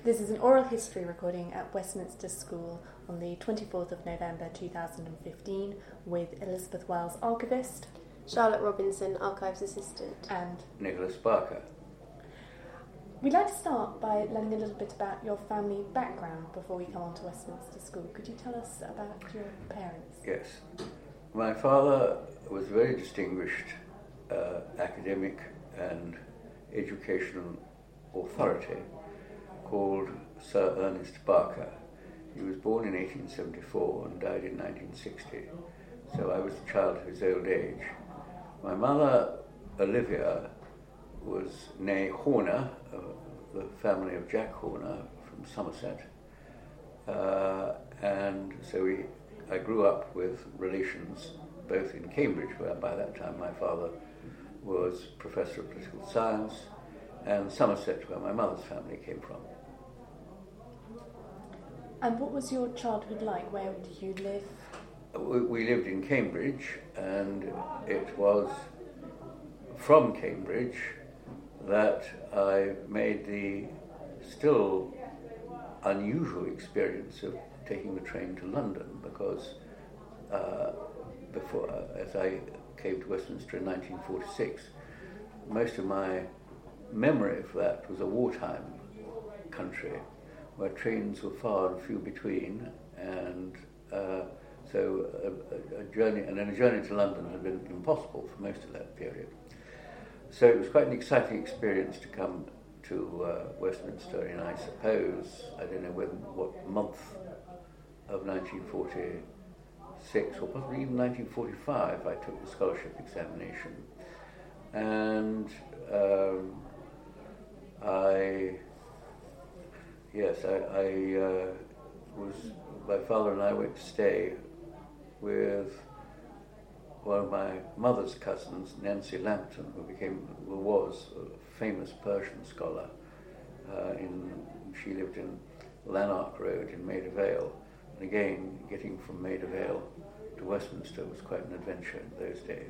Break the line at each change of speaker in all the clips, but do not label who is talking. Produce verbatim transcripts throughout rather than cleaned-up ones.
This is an oral history recording at Westminster School on the twenty-fourth of November two thousand fifteen with Elizabeth Wells, archivist,
Charlotte Robinson, archives assistant,
and
Nicholas Barker.
We'd like to start by learning a little bit about your family background before we come on to Westminster School. Could you tell us about your parents?
Yes. My father was a very distinguished uh, academic and educational authority called Sir Ernest Barker. He was born in eighteen seventy-four and died in nineteen sixty, so I was the child of his old age. My mother, Olivia, was née Horner, uh, the family of Jack Horner from Somerset, uh, and so we, I grew up with relations both in Cambridge, where by that time my father was Professor of Political Science, and Somerset, where my mother's family came from.
And what was your childhood like? Where did you live?
We, we lived in Cambridge, and it was from Cambridge that I made the still unusual experience of taking the train to London, because uh, before, uh, as I came to Westminster in nineteen forty-six, most of my memory of that was a wartime country where trains were far and few between, and uh, so a, a, a journey, and then a journey to London had been impossible for most of that period. So it was quite an exciting experience to come to uh, Westminster in, I suppose, I don't know when, what month of nineteen forty-six, or possibly even nineteen forty-five, I took the scholarship examination. And um, I, yes, I, I uh, was, my father and I went to stay with one of my mother's cousins, Nancy Lampton, who became, who was a famous Persian scholar. Uh, in, she lived in Lanark Road in Maida Vale. And again, getting from Maida Vale to Westminster was quite an adventure in those days.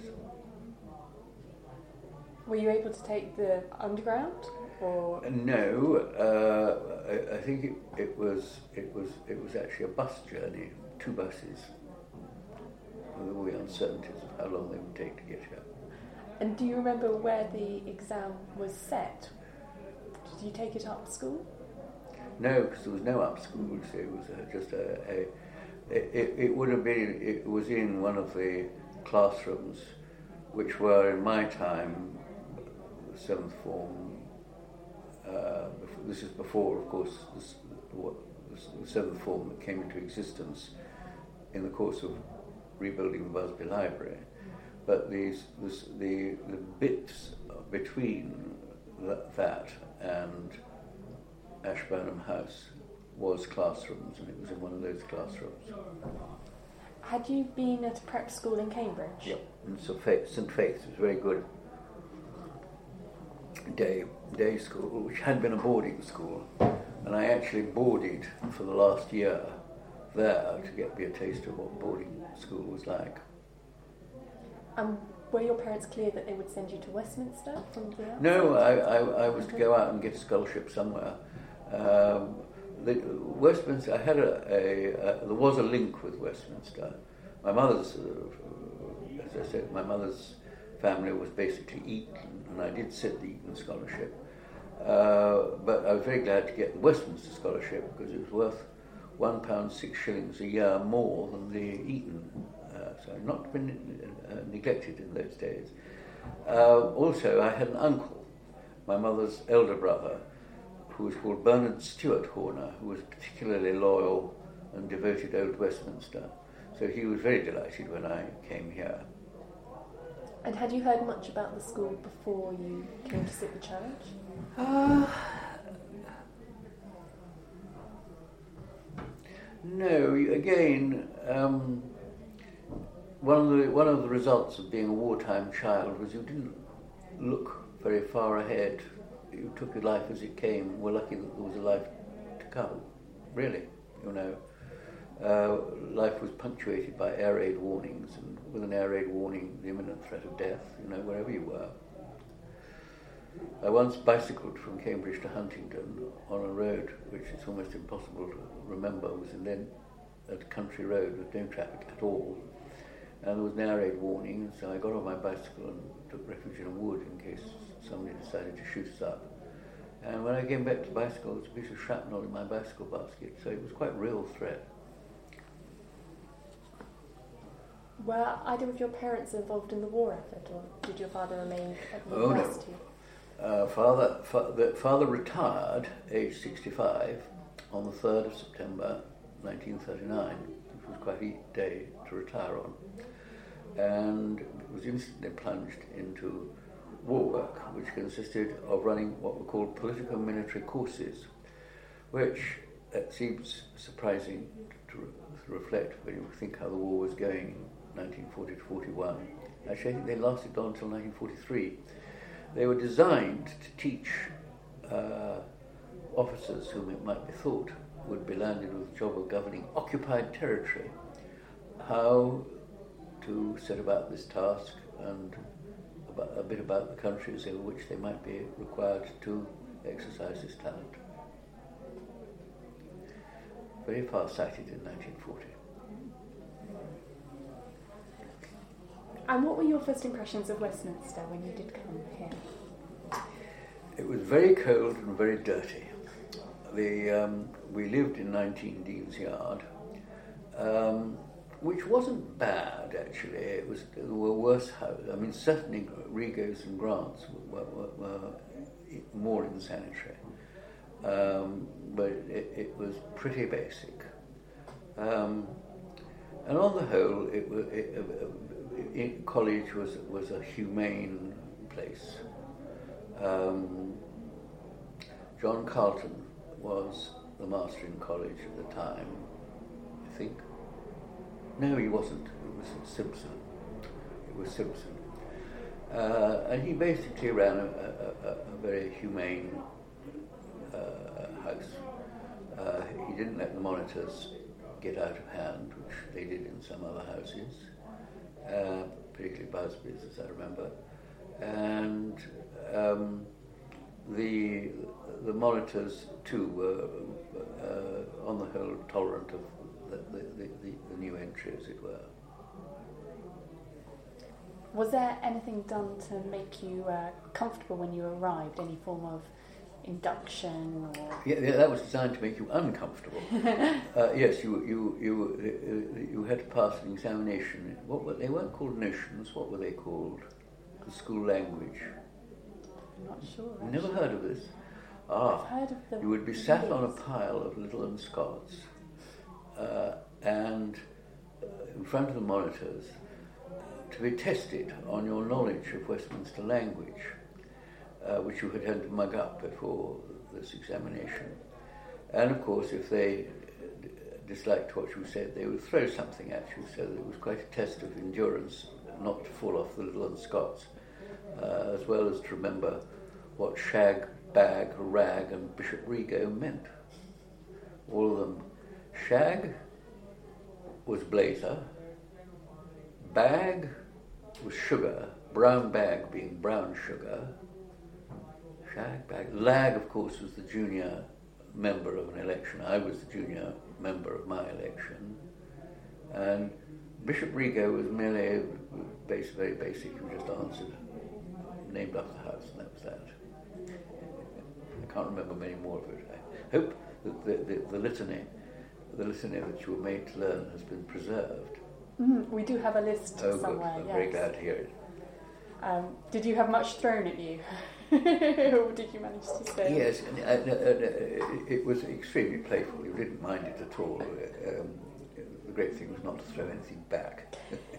Were you able to take the underground, or
no? Uh, I, I think it, it was it was it was actually a bus journey, two buses. There were uncertainties of how long they would take to get here.
And do you remember where the exam was set? Did you take it up school?
No, because there was no up school. So it was a, just a. a it, it would have been. It was in one of the classrooms, which were in my time, the seventh form. Uh, before, this is before, of course, this, what, the seventh form that came into existence in the course of rebuilding the Busby Library, but these this, the the bits between th- that and Ashburnham House was classrooms, and it was in one of those classrooms.
Had you been at a prep school in Cambridge?
Yep, in Saint Faith's. It was very good day day school, which had been a boarding school, and I actually boarded for the last year there to get me a taste of what boarding school was like.
Um, were your parents clear that they would send you to Westminster from the outside?
No, I, I, I was to go out and get a scholarship somewhere. Um, the, Westminster, I had a, a, a, there was a link with Westminster. My mother's, uh, as I said, my mother's family was basically Eton, and I did sit the Eton scholarship. Uh, but I was very glad to get the Westminster scholarship because it was worth one pound six shillings a year more than the Eton, uh, so I'd not been uh, neglected in those days. Uh, also, I had an uncle, my mother's elder brother, who was called Bernard Stewart Horner, who was particularly loyal and devoted old Westminster. So he was very delighted when I came here.
And had you heard much about the school before you came to sit the church?
Uh, No, again, um, one of the one of the results of being a wartime child was you didn't look very far ahead. You took your life as it came. We're lucky that there was a life to come. Really, you know, uh, life was punctuated by air raid warnings, and with an air raid warning, the imminent threat of death. You know, wherever you were. I once bicycled from Cambridge to Huntingdon on a road which it's almost impossible to remember, was in then a country road with no traffic at all. And there was an air raid warning, so I got on my bicycle and took refuge in a wood in case somebody decided to shoot us up. And when I came back to the bicycle, there was a piece of shrapnel in my bicycle basket, so it was quite a real threat.
Were either of your parents involved in the war effort, or did your father remain at the
Oh, no.
university?
Uh, father, fa- the father retired, aged sixty-five, on the third of September nineteen thirty-nine, which was quite a day to retire on, and was instantly plunged into war work, which consisted of running what were called political military courses, which it seems surprising to, re- to reflect when you think how the war was going in nineteen forty to forty-one. Actually, I think they lasted on until nineteen forty-three. They were designed to teach uh, officers whom it might be thought would be landed with the job of governing occupied territory how to set about this task and about, a bit about the countries in which they might be required to exercise this talent. Very far-sighted in nineteen forty.
And what were your first impressions of Westminster when you did come here?
It was very cold and very dirty. The, um, we lived in nineteen Dean's Yard, um, which wasn't bad actually. It was there were worse houses. I mean, certainly Rigaud's and Grant's were, were, were more insanitary, um, but it, it was pretty basic. Um, and on the whole, it was. It, it, it, college was was a humane place. Um, John Carlton was the master in college at the time, I think. No, he wasn't. It was Simpson. It was Simpson. Uh, and he basically ran a, a, a, a very humane uh, house. Uh, he didn't let the monitors get out of hand, which they did in some other houses, uh, particularly Busby's, as I remember. And um, the the monitors too were uh, on the whole tolerant of the, the, the, the new entry, as it were.
Was there anything done to make you uh, comfortable when you arrived? Any form of induction or?
Yeah, yeah, that was designed to make you uncomfortable. uh, yes, you you you uh, you had to pass an examination. What were, they weren't called notions. What were they called? The school language.
I'm not sure.
You never
actually.
heard of this? Ah,
I've heard of the
you would be sat on a
names.
pile of Little and Scots, uh, and uh, in front of the monitors, to be tested on your knowledge of Westminster language, uh, which you had had to mug up before this examination. And of course, if they d- disliked what you said, they would throw something at you, so that it was quite a test of endurance not to fall off the Little and Scots, uh, as well as to remember what shag, bag, rag and Bishop Rigaud meant. All of them. Shag was blazer, bag was sugar, brown bag being brown sugar, shag, bag. Lag, of course, was the junior member of an election. I was the junior member of my election. And Bishop Rigaud was merely base, very basic. You just answered, named after the house, and that was that. I can't remember many more of it. I hope that the, the, the litany, the litany that you were made to learn has been preserved.
Mm, we do have a list
Oh,
somewhere.
good. I'm
yes.
very glad to hear it.
Um, did you have much thrown at you, or did you manage to stay?
Yes, and, uh, uh, uh, it was extremely playful. You didn't mind it at all. Um, the great thing was not to throw anything back.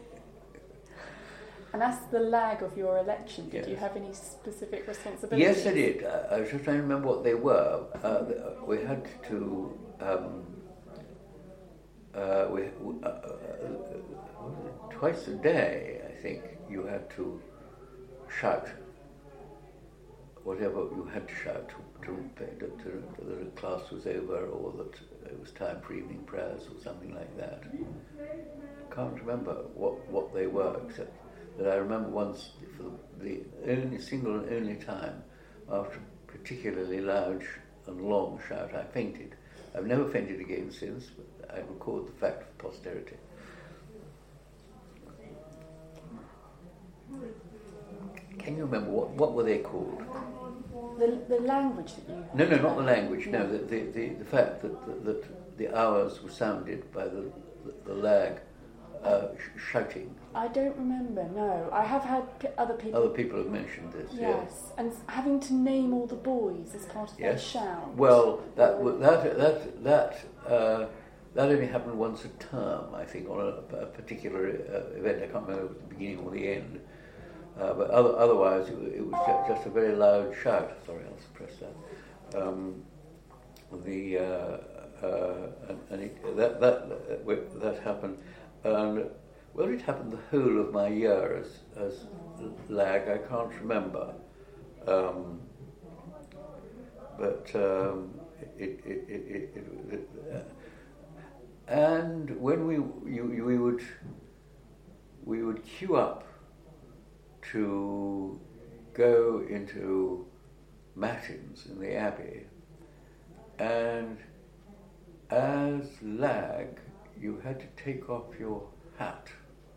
And as the lag of your election, did
Yes.
you have any specific responsibilities?
Yes, I did. I, I was just trying to remember what they were. Uh, we had to. Um, uh, we uh, uh, twice a day, I think, you had to shout whatever you had to shout to, to, to, to that a class was over or that it was time for evening prayers or something like that. I can't remember what, what they were, except that I remember once, for the, the only single and only time after a particularly loud and long shout, I fainted. I've never fainted again since, but I record the fact for posterity. Can you remember what, what were they called?
The, the language that you...
No, no, not the language. No, the the, the, the fact that, that that the hours were sounded by the the, the lag uh, sh- shouting.
I don't remember. No, I have had p- other people.
Other people have mentioned this.
Yes,
yes.
and having to name all the boys as part of
Yes.
their shout.
Well, that w- that that that uh, that only happened once a term, I think, on a, a particular uh, event. I can't remember the beginning or the end. Uh, but other, otherwise, it, it was ju- just a very loud shout. Sorry, I'll suppress that. Um, the uh, uh, and, and it, that that that that happened, and whether it happened the whole of my year as as lag, I can't remember. Um, but um, it, it, it, it, it, it uh, and when we you, we would we would queue up to go into matins in the Abbey, and as lag, you had to take off your hat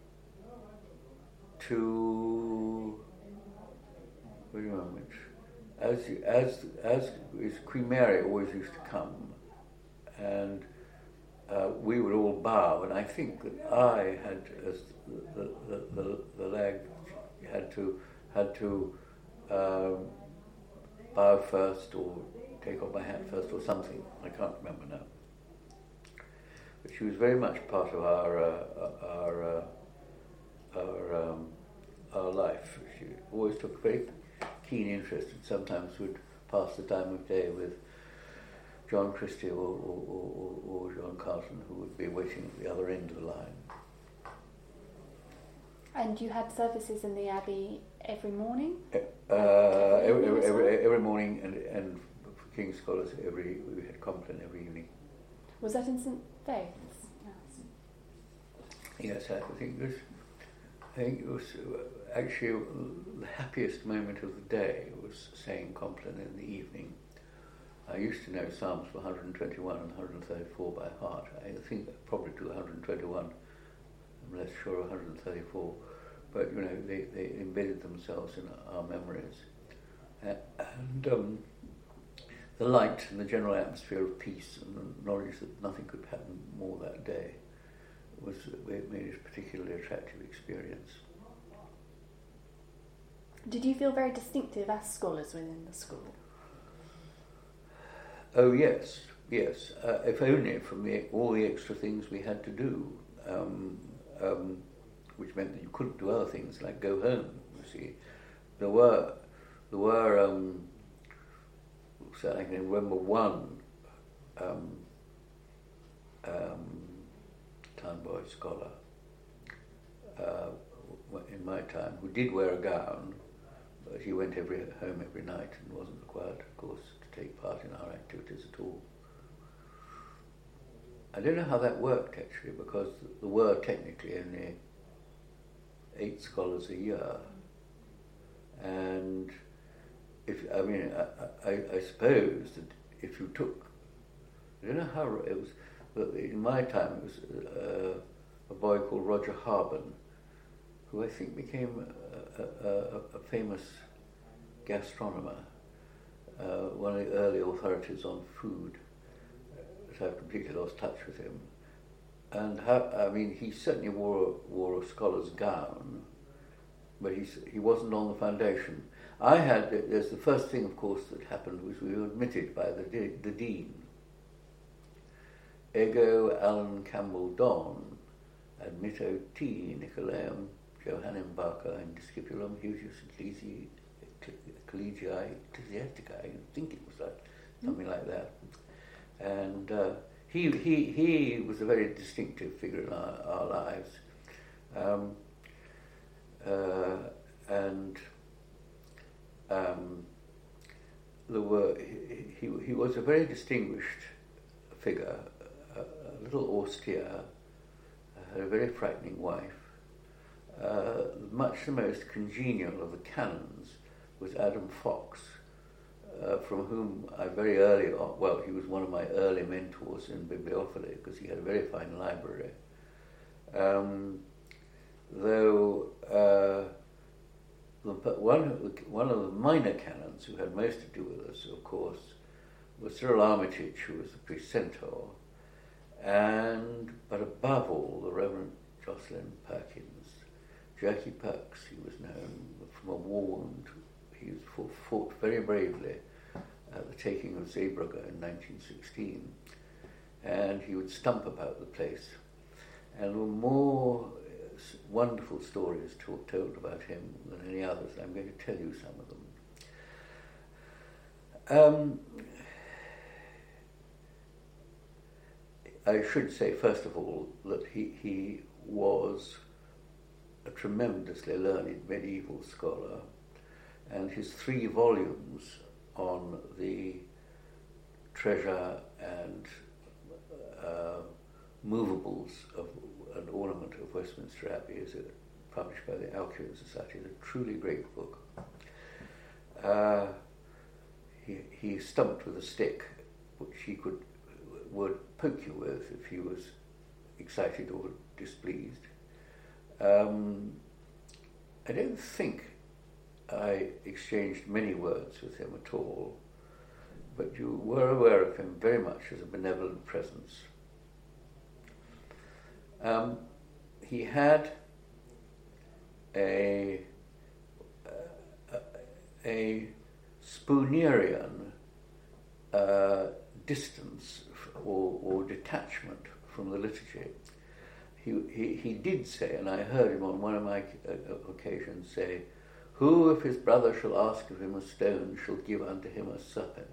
to, wait a moment, as as as, as Queen Mary always used to come, and uh, we would all bow, and I think that I had, as the the, the, the lag, had to had to um, bow first or take off my hat first or something. I can't remember now. But she was very much part of our uh, our uh, our um, our life. She always took a very keen interest, and sometimes would pass the time of day with John Christie or, or, or, or John Carton, who would be waiting at the other end of the line.
And you had services in the Abbey every morning?
Uh, every, every, every, every morning, and, and for King's Scholars, every we had compline every evening.
Was that in Saint Faith's? Yes.
Yes, I think it was. I think it was actually the happiest moment of the day was saying compline in the evening. I used to know Psalms one hundred twenty-one and one hundred thirty-four by heart. I think probably to one hundred twenty-one. I'm less sure of one hundred thirty-four, but you know they, they embedded themselves in our memories, uh, and um, the light and the general atmosphere of peace and the knowledge that nothing could happen more that day was it made it a particularly attractive experience.
Did you feel very distinctive as scholars within the school?
Oh yes, yes. Uh, if only from the, all the extra things we had to do. Um, Um, which meant that you couldn't do other things like go home. You see, there were there were um, so I can remember one um, um, town boy scholar uh, in my time who did wear a gown, but he went every home every night and wasn't required, of course, to take part in our activities at all. I don't know how that worked actually, because there were technically only eight scholars a year, and if I mean, I, I, I suppose that if you took, I don't know how it was, but in my time it was uh, a boy called Roger Harben, who I think became a, a, a, a famous gastronomer, uh, one of the early authorities on food. I've completely lost touch with him, and how, I mean, he certainly wore wore a scholar's gown, but he he wasn't on the foundation. I had. There's the first thing, of course, that happened was we were admitted by the the dean. Ego Alan Campbell Don, admitto T Nicolaeum Johannem Barker and Discipulum Husius Ecclesiae Ecclesiae Ecclesiasticae. I think it was like something like that. And uh, he he he was a very distinctive figure in our, our lives, um, uh, and um, there were he, he he was a very distinguished figure, a, a little austere, had a very frightening wife. Uh, much the most congenial of the canons was Adam Fox, uh, from whom I very early on, well, he was one of my early mentors in bibliophily because he had a very fine library. Um, though uh, the, one, of the, one of the minor canons who had most to do with us, of course, was Cyril Armitage, who was the precentor, and, but above all, the Reverend Jocelyn Perkins. Jerky Perks, he was known from a war wound. He fought, fought very bravely at the taking of Zeebrugge in nineteen sixteen, and he would stump about the place. And there were more wonderful stories told, told about him than any others. I'm going to tell you some of them. Um, I should say, first of all, that he, he was a tremendously learned medieval scholar, and his three volumes on the treasure and uh, movables of an ornament of Westminster Abbey, is a, published by the Alcuin Society, is a truly great book. Uh, he, he stumped with a stick, which he could would poke you with if he was excited or displeased. Um, I don't think I exchanged many words with him at all, but you were aware of him very much as a benevolent presence. Um, he had a, a, a Spoonerian uh, distance or, or detachment from the liturgy. He, he, he did say, and I heard him on one of my uh, occasions say, "Who, if his brother shall ask of him a stone, shall give unto him a serpent?"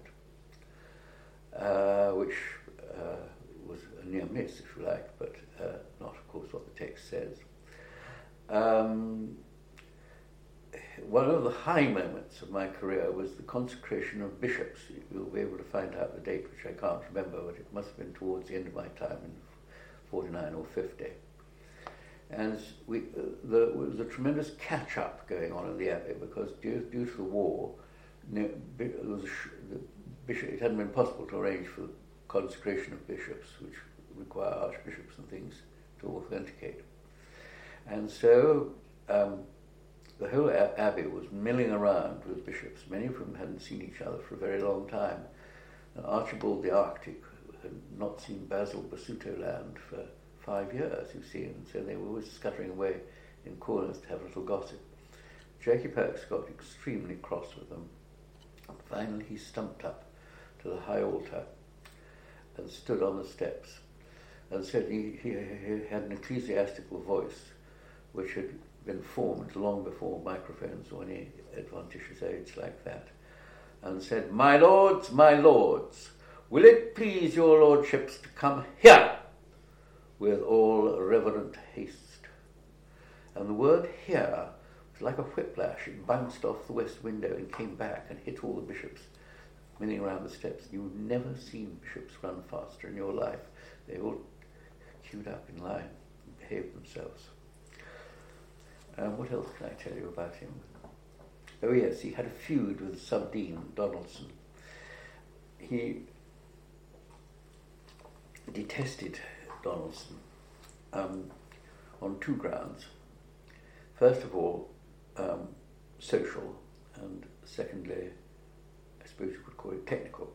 Uh, which uh, was a near miss, if you like, but uh, not, of course, what the text says. Um, one of the high moments of my career was the consecration of bishops. You'll be able to find out the date, which I can't remember, but it must have been towards the end of my time in forty-nine or fifty. And we, uh, there was a tremendous catch-up going on in the Abbey because due, due to the war, no, there was a sh- the bishop, it hadn't been possible to arrange for the consecration of bishops, which require archbishops and things to authenticate. And so um, the whole a- Abbey was milling around with bishops, many of whom hadn't seen each other for a very long time. And Archibald the Arctic had not seen Basil Basutoland for five years, you see, and so they were always scuttering away in corners to have a little gossip. Jerky Perks got extremely cross with them. And finally he stumped up to the high altar and stood on the steps and said he, he, he had an ecclesiastical voice which had been formed long before microphones or any adventitious aids like that, and said, "My lords, my lords, will it please your lordships to come here with all reverent haste?" And the word "here" was like a whiplash. It bounced off the west window and came back and hit all the bishops milling around the steps. You've never seen bishops run faster in your life. They all queued up in line and behaved themselves. Um, what else can I tell you about him? Oh yes, he had a feud with Subdean Donaldson. He detested Donaldson um, on two grounds. First of all, um, social, and secondly, I suppose you could call it technical.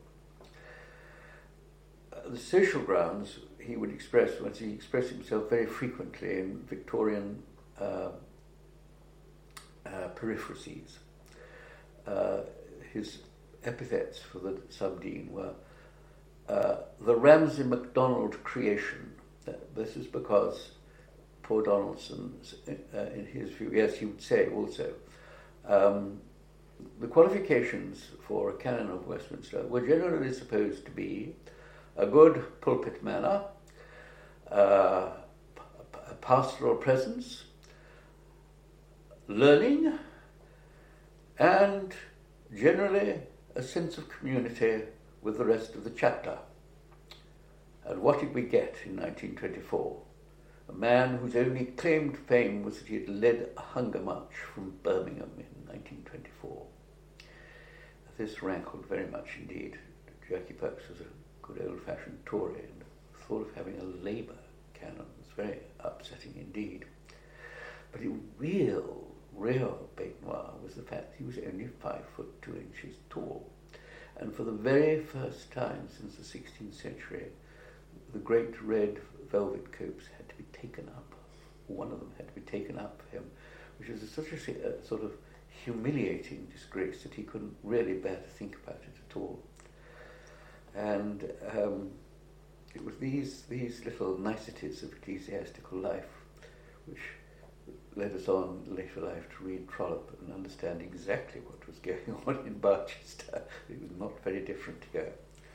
Uh, the social grounds he would express, once he expressed himself very frequently in Victorian uh, uh, periphrases. Uh, his epithets for the Subdean were uh, the Ramsay MacDonald creation. Uh, this is because poor Donaldson, uh, in his view, yes, he would say also, um, the qualifications for a canon of Westminster were generally supposed to be a good pulpit manner, uh, a pastoral presence, learning, and generally a sense of community with the rest of the chapter. And what did we get in nineteen twenty-four? A man whose only claim to fame was that he had led a hunger march from Birmingham in nineteen twenty-four. this rankled very much indeed. Jackie Perks was a good old-fashioned Tory, and the thought of having a Labour canon was very upsetting indeed. But the real, real bête noire was the fact that he was only five foot two inches tall. And for the very first time since the sixteenth century, the great red velvet coats had to be taken up. One of them had to be taken up for him, which was such a, a sort of humiliating disgrace that he couldn't really bear to think about it at all. And um, it was these these little niceties of ecclesiastical life which led us on in later life to read Trollope and understand exactly what was going on in Barchester. It was not very different here.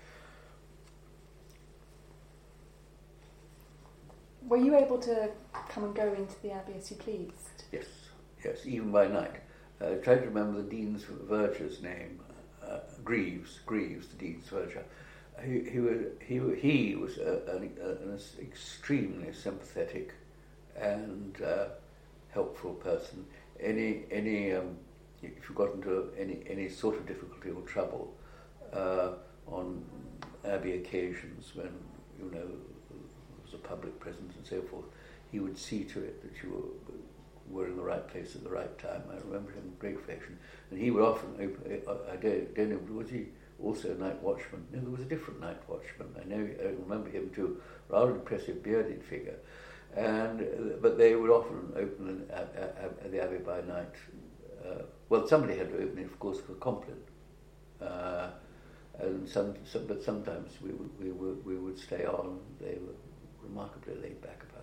Were you able to come and go into the Abbey as you pleased?
Yes, yes, even by night. I uh, tried to remember the Dean's Verger's name, uh, Greaves, Greaves, the Dean's Verger. He, he, was, he, he was a, an, an extremely sympathetic and uh, helpful person. Any, any, um, if you got into any, any sort of difficulty or trouble uh, on Abbey occasions when, you know, there was a public presence and so forth, he would see to it that you were were in the right place at the right time. I remember him in great affection. And he would often open, I don't, don't know, was he also a night watchman? No, there was a different night watchman. I know, I remember him too, rather impressive bearded figure. And, uh, but they would often open an, uh, uh, the Abbey by night. Uh, well, somebody had to open it, of course, for Compline. Uh, and some, some, but sometimes we would, we would, we would stay on. They were remarkably laid back about it.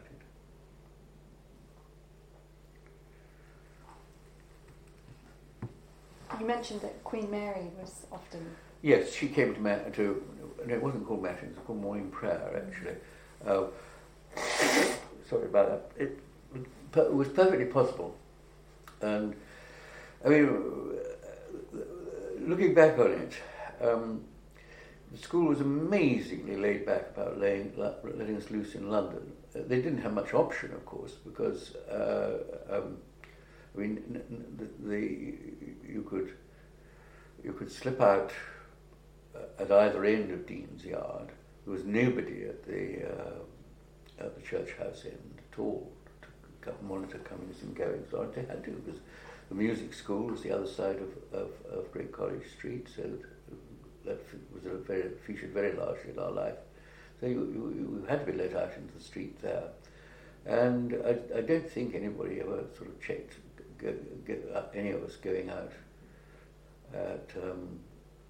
You mentioned that Queen Mary was often...
Yes, she came to, ma- to no, it wasn't called Matins, it was called Morning Prayer, actually. Uh, sorry about that. It, it was perfectly possible. And, I mean, looking back on it, um, the school was amazingly laid back about laying, letting us loose in London. Uh, they didn't have much option, of course, because... Uh, um, I mean, the, the you could you could slip out uh, at either end of Dean's Yard. There was nobody at the uh, at the church house end at all to monitor comings and goings. So they had to, because the music school was the other side of, of, of Great College Street, so that was a very featured very largely in our life. So you, you, you had to be let out into the street there, and I, I don't think anybody ever sort of checked. Go, go, uh, any of us going out at, um,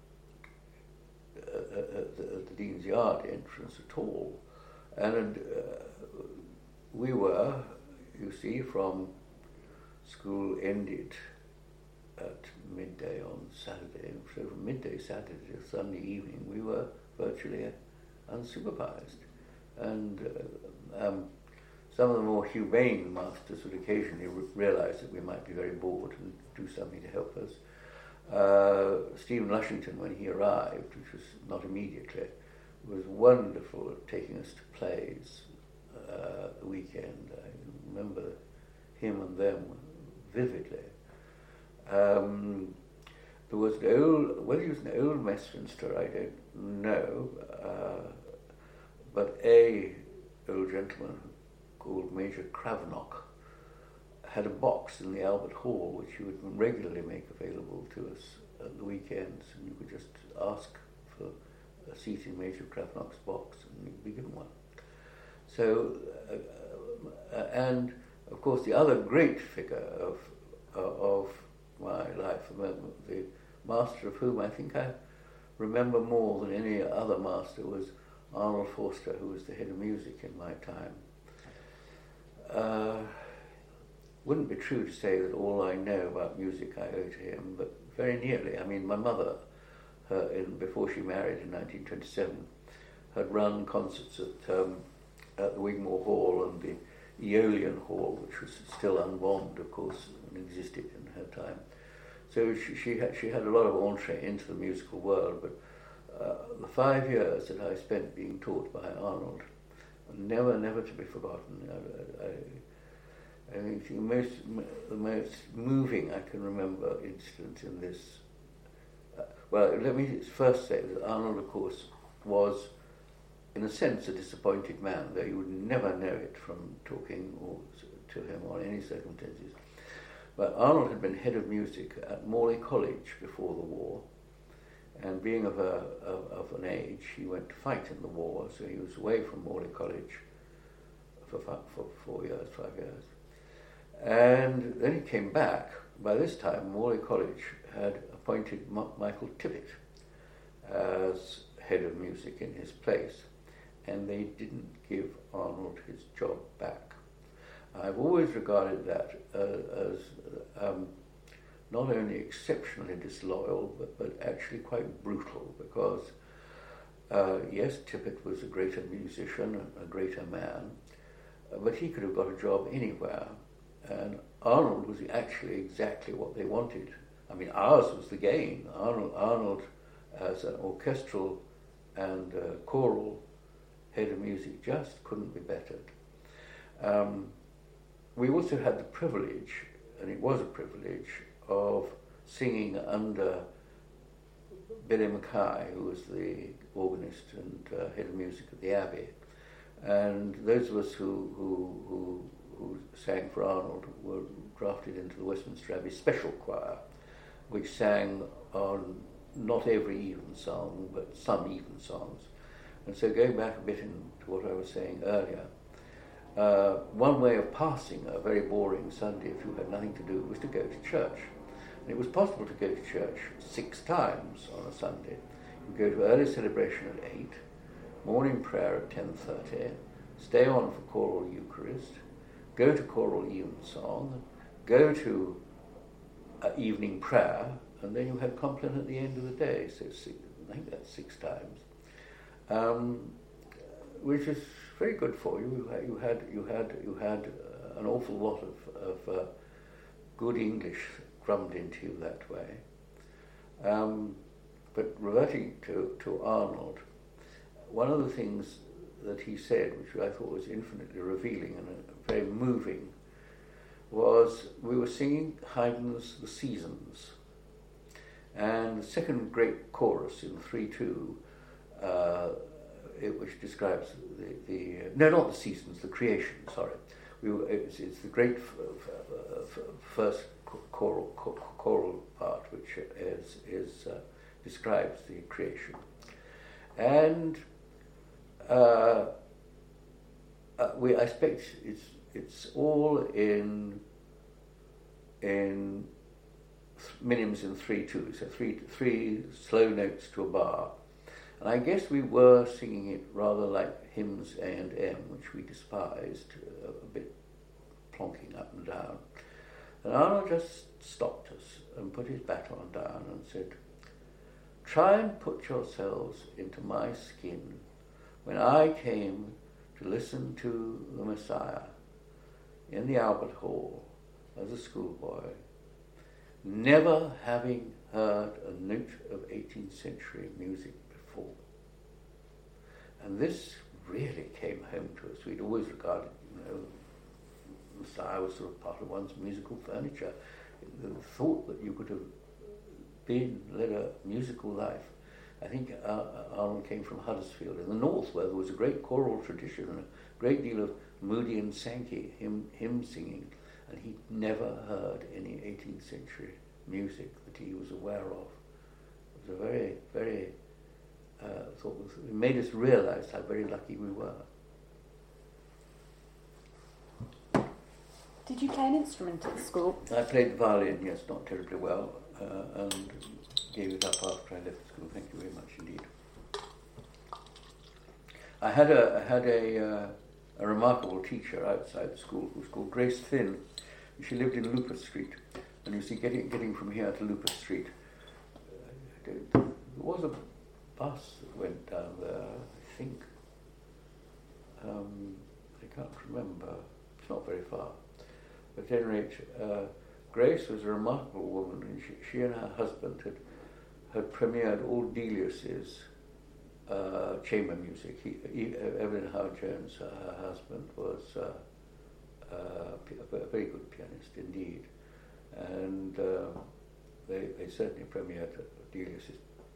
uh, at, the, at the Dean's Yard entrance at all. And uh, we were, you see, from school ended at midday on Saturday, so from midday Saturday to Sunday evening we were virtually unsupervised. And uh, um, some of the more humane masters would occasionally re- realise that we might be very bored and do something to help us. Uh, Stephen Lushington, when he arrived, which was not immediately, was wonderful at taking us to plays uh, the weekend. I remember him and them vividly. Um, there was an old, whether he was an old Westminster, I don't know, uh, but a old gentleman called Major Cravenock had a box in the Albert Hall which he would regularly make available to us at the weekends, and you could just ask for a seat in Major Cravenock's box and you'd be given one. So, uh, uh, and of course the other great figure of uh, of my life, the master of whom I think I remember more than any other master, was Arnold Forster, who was the head of music in my time. Uh, wouldn't be true to say that all I know about music I owe to him, but very nearly. I mean, my mother, her, in, before she married in nineteen twenty-seven, had run concerts at, um, at the Wigmore Hall and the Aeolian Hall, which was still unbombed, of course, and existed in her time. So she, she, had, she had a lot of entree into the musical world, but uh, the five years that I spent being taught by Arnold, never, never to be forgotten. I, I, I think the most, the most moving I can remember incident in this, uh, Well, let me first say that Arnold, of course, was, in a sense, a disappointed man, though you would never know it from talking or to him on any circumstances. But Arnold had been head of music at Morley College before the war, and being of, a, of, of an age, he went to fight in the war, so he was away from Morley College for, for four years, five years. And then he came back. By this time, Morley College had appointed M- Michael Tippett as head of music in his place, and they didn't give Arnold his job back. I've always regarded that uh, as um, not only exceptionally disloyal, but, but actually quite brutal, because uh, yes, Tippett was a greater musician, a greater man, uh, but he could have got a job anywhere, and Arnold was actually exactly what they wanted. I mean, ours was the gain. Arnold, Arnold as an orchestral and uh, choral head of music just couldn't be bettered. Um, we also had the privilege, and it was a privilege, of singing under Billy Mackay, who was the organist and uh, head of music at the Abbey. And those of us who, who, who, who sang for Arnold were drafted into the Westminster Abbey Special Choir, which sang on not every evensong, but some evensongs. And so going back a bit into what I was saying earlier, uh, one way of passing a very boring Sunday, if you had nothing to do, was to go to church. And it was possible to go to church six times on a Sunday. You go to early celebration at eight, morning prayer at ten thirty, stay on for choral Eucharist, go to choral evensong, go to uh, evening prayer, and then you had compline at the end of the day. So six, I think that's six times, um, which is very good for you. You had you had you had uh, an awful lot of, of uh, good English drummed into you that way. Um, but reverting to, to Arnold, one of the things that he said, which I thought was infinitely revealing and uh, very moving, was we were singing Haydn's The Seasons, and the second great chorus in three two, uh, it, which describes the, the uh, no, not the seasons, the creation. Sorry, we were, it's, it's the great f- f- f- first choral choral part, which is is uh, describes the creation, and uh, uh, we I expect it's it's all in in minims in three two, so three three slow notes to a bar. And I guess we were singing it rather like hymns A and M, which we despised, uh, a bit plonking up and down. And Arnold just stopped us and put his baton down and said, "Try and put yourselves into my skin when I came to listen to the Messiah in the Albert Hall as a schoolboy, never having heard a note of eighteenth century music before." And this really came home to us. We'd always regarded, you know, Messiah was sort of part of one's musical furniture. The thought that you could have been, led a musical life. I think uh, Arnold came from Huddersfield in the north, where there was a great choral tradition and a great deal of Moody and Sankey, hymn, hymn singing, and he'd never heard any eighteenth century music that he was aware of. It was a very, very, uh, thought was, it made us realize how very lucky we were.
Did you play an instrument at school?
I played the violin, yes, not terribly well, uh, and gave it up after I left school. Thank you very much indeed. I had a I had a, uh, a remarkable teacher outside the school who was called Grace Finn. She lived in Lupus Street, and you see, getting getting from here to Lupus Street, uh, there was a bus that went down there. I think um, I can't remember. It's not very far. But at any rate, uh, Grace was a remarkable woman, and she, she and her husband had had premiered all Delius's uh, chamber music. He, he, Evelyn Howard-Jones, uh, her husband, was uh, uh, a very good pianist indeed, and uh, they, they certainly premiered Delius's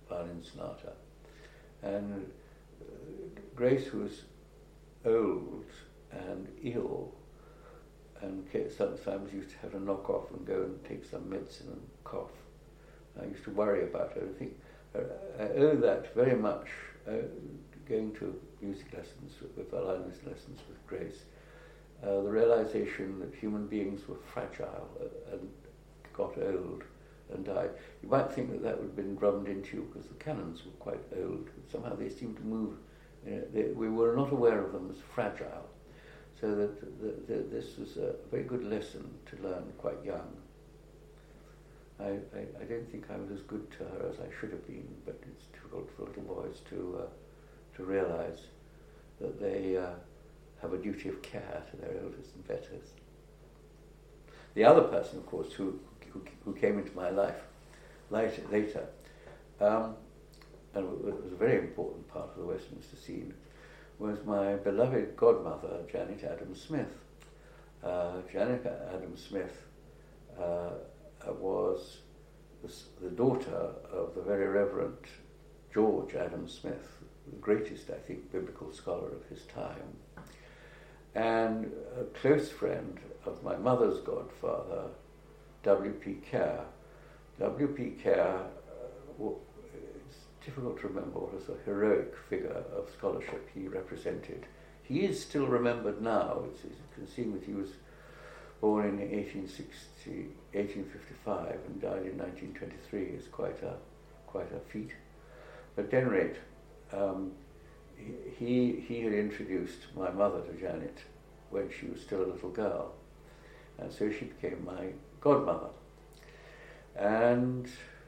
violin sonata. And uh, Grace was old and ill, and sometimes used to have to knock off and go and take some medicine and cough. I used to worry about her. I think I owe that very much, uh, going to music lessons, with violin lessons with Grace, uh, the realization that human beings were fragile and got old and died. You might think that that would have been drummed into you because the canons were quite old. Somehow they seemed to move. You know, they, we were not aware of them as fragile. So that the, the, this was a very good lesson to learn quite young. I, I, I don't think I was as good to her as I should have been, but it's difficult for little boys to uh, to realise that they uh, have a duty of care to their elders and betters. The other person, of course, who who, who came into my life later, later um, and it was a very important part of the Westminster scene, was my beloved godmother, Janet Adams Smith. Uh, Janet Adams Smith uh, was the, the daughter of the very Reverend George Adams Smith, the greatest, I think, biblical scholar of his time, and a close friend of my mother's godfather, W P Kerr. W P Kerr, uh, it's difficult to remember what was a heroic figure of scholarship he represented. He is still remembered now. It's, you can see that he was born in eighteen sixty, eighteen fifty-five and died in nineteen twenty-three. Is quite a quite a feat. But at any rate, um, he he had introduced my mother to Janet when she was still a little girl, and so she became my godmother. And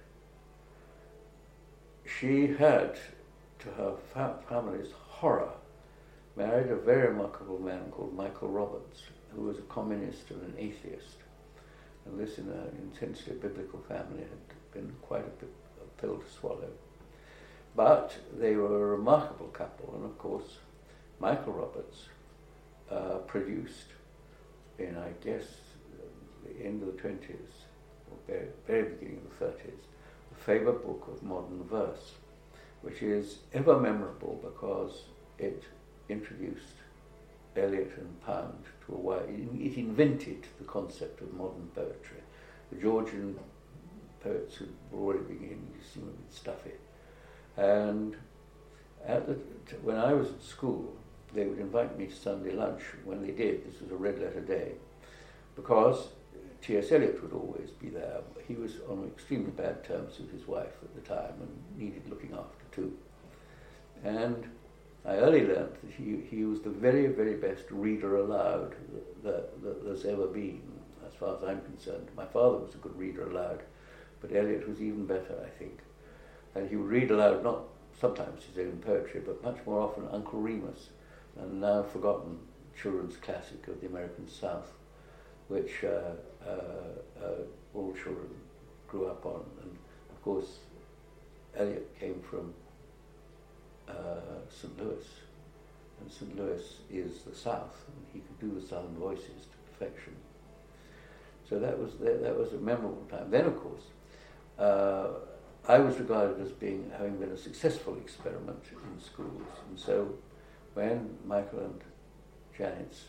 she had, to her fa- family's horror, married a very remarkable man called Michael Roberts, who was a communist and an atheist. And this, in an intensely biblical family, had been quite a, bit, a pill to swallow. But they were a remarkable couple, and of course, Michael Roberts uh, produced, in I guess the end of the twenties, or very, very beginning of the thirties, the favourite book of modern verse, which is ever memorable because it introduced Eliot and Pound to a wide, it invented the concept of modern poetry. The Georgian poets who were already beginning to seem a bit stuffy. And at the, when I was at school, they would invite me to Sunday lunch. When they did, this was a red letter day, because T S Eliot would always be there. He was on extremely bad terms with his wife at the time and needed looking after too. And I early learned that he, he was the very, very best reader aloud that, that, that there's ever been, as far as I'm concerned. My father was a good reader aloud, but Eliot was even better, I think. And he would read aloud, not sometimes his own poetry, but much more often Uncle Remus, and now forgotten children's classic of the American South, which uh, uh, uh, all children grew up on. And of course, Eliot came from uh, Saint Louis, and Saint Louis is the South, and he could do the Southern voices to perfection. So that was that, that was a memorable time. Then, of course, uh, I was regarded as being having been a successful experiment in schools, and so when Michael and Janet's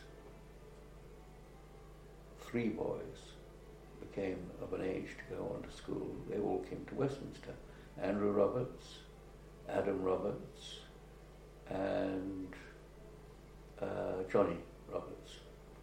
three boys became of an age to go on to school, they all came to Westminster. Andrew Roberts, Adam Roberts, and uh, Johnny Roberts.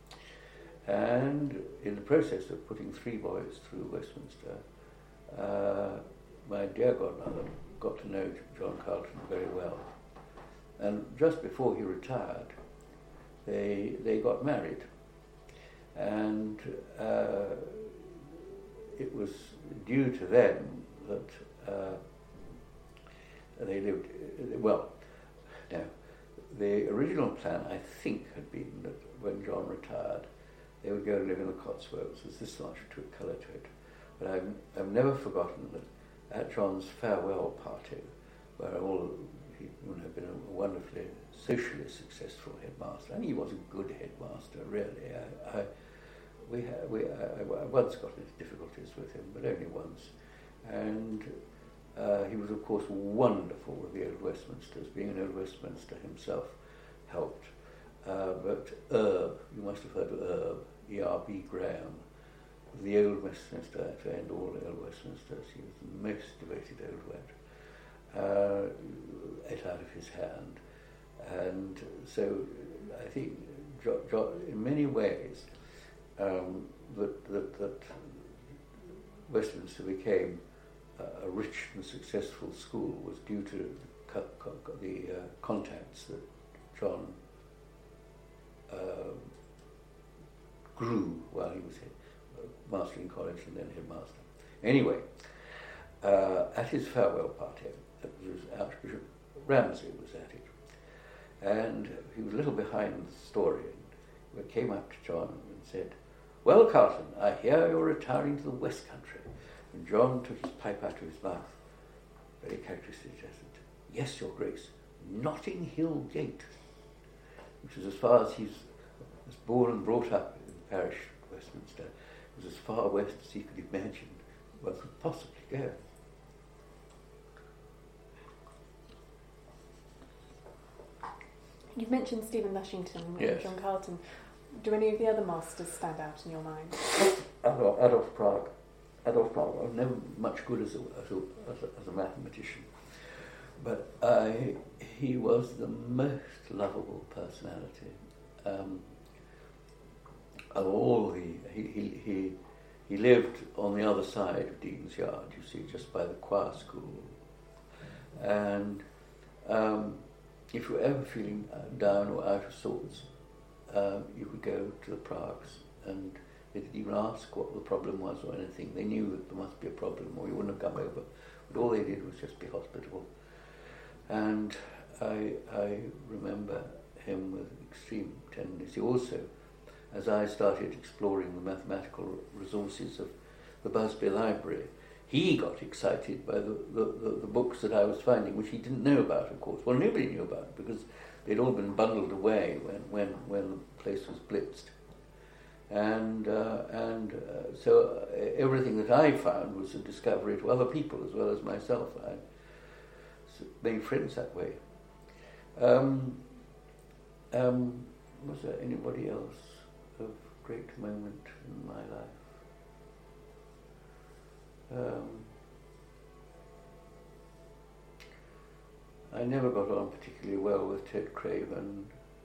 And in the process of putting three boys through Westminster, uh, my dear godmother got to know John Carlton very well. And just before he retired, they they got married. And uh, it was due to them that uh, they lived, well, no, the original plan, I think, had been that when John retired, they would go and live in the Cotswolds. There's this much to colour to it. But I've, I've never forgotten that at John's farewell party, where all, he you know, been a wonderfully socially successful headmaster, and he was a good headmaster, really. I, I, we ha- we I, I once got into difficulties with him, but only once. And uh, he was, of course, wonderful with the Old Westminsters. Being an Old Westminster himself helped. Uh, but Erb, you must have heard of Erb, E R B Graham, the Old Westminster, and all the Old Westminsters. He was the most devoted Old Wet. Uh, ate out of his hand. And so I think jo- jo- in many ways um, that, that, that Westminster became uh, a rich and successful school was due to co- co- the uh, contacts that John uh, grew while he was head, uh, master in college and then headmaster. Anyway, uh, at his farewell party, it was Archbishop Ramsay was at it, and he was a little behind the story, and we came up to John and said, "Well, Carlton, I hear you're retiring to the West Country." And John took his pipe out of his mouth, very characteristically said, "Yes, Your Grace, Notting Hill Gate," which is as far as he's was born and brought up in the parish of Westminster. It was as far west as he could imagine one could possibly go.
You've mentioned Stephen Lushington and
Yes.
John Carlton. Do any of the other masters stand out in your mind?
Adolf, Adolf Prague. Adolf Prague. I was never much good as a, as a, as a, as a mathematician, but I, he was the most lovable personality. Um, of all the, he, he, he, he lived on the other side of Dean's Yard, you see, just by the choir school. And um, if you were ever feeling down or out of sorts, um, you could go to the Pragues, and they didn't even ask what the problem was or anything. They knew that there must be a problem or you wouldn't have come over. But all they did was just be hospitable. And I, I remember him with extreme tenderness. He also, as I started exploring the mathematical resources of the Busby Library, he got excited by the, the, the, the books that I was finding, which he didn't know about, of course. Well, nobody knew about because they'd all been bundled away when, when, when the place was blitzed. And, uh, and uh, so uh, everything that I found was a discovery to other people as well as myself. I made friends that way. Um, um, was there anybody else of great moment in my life? Um, I never got on particularly well with Ted Craven,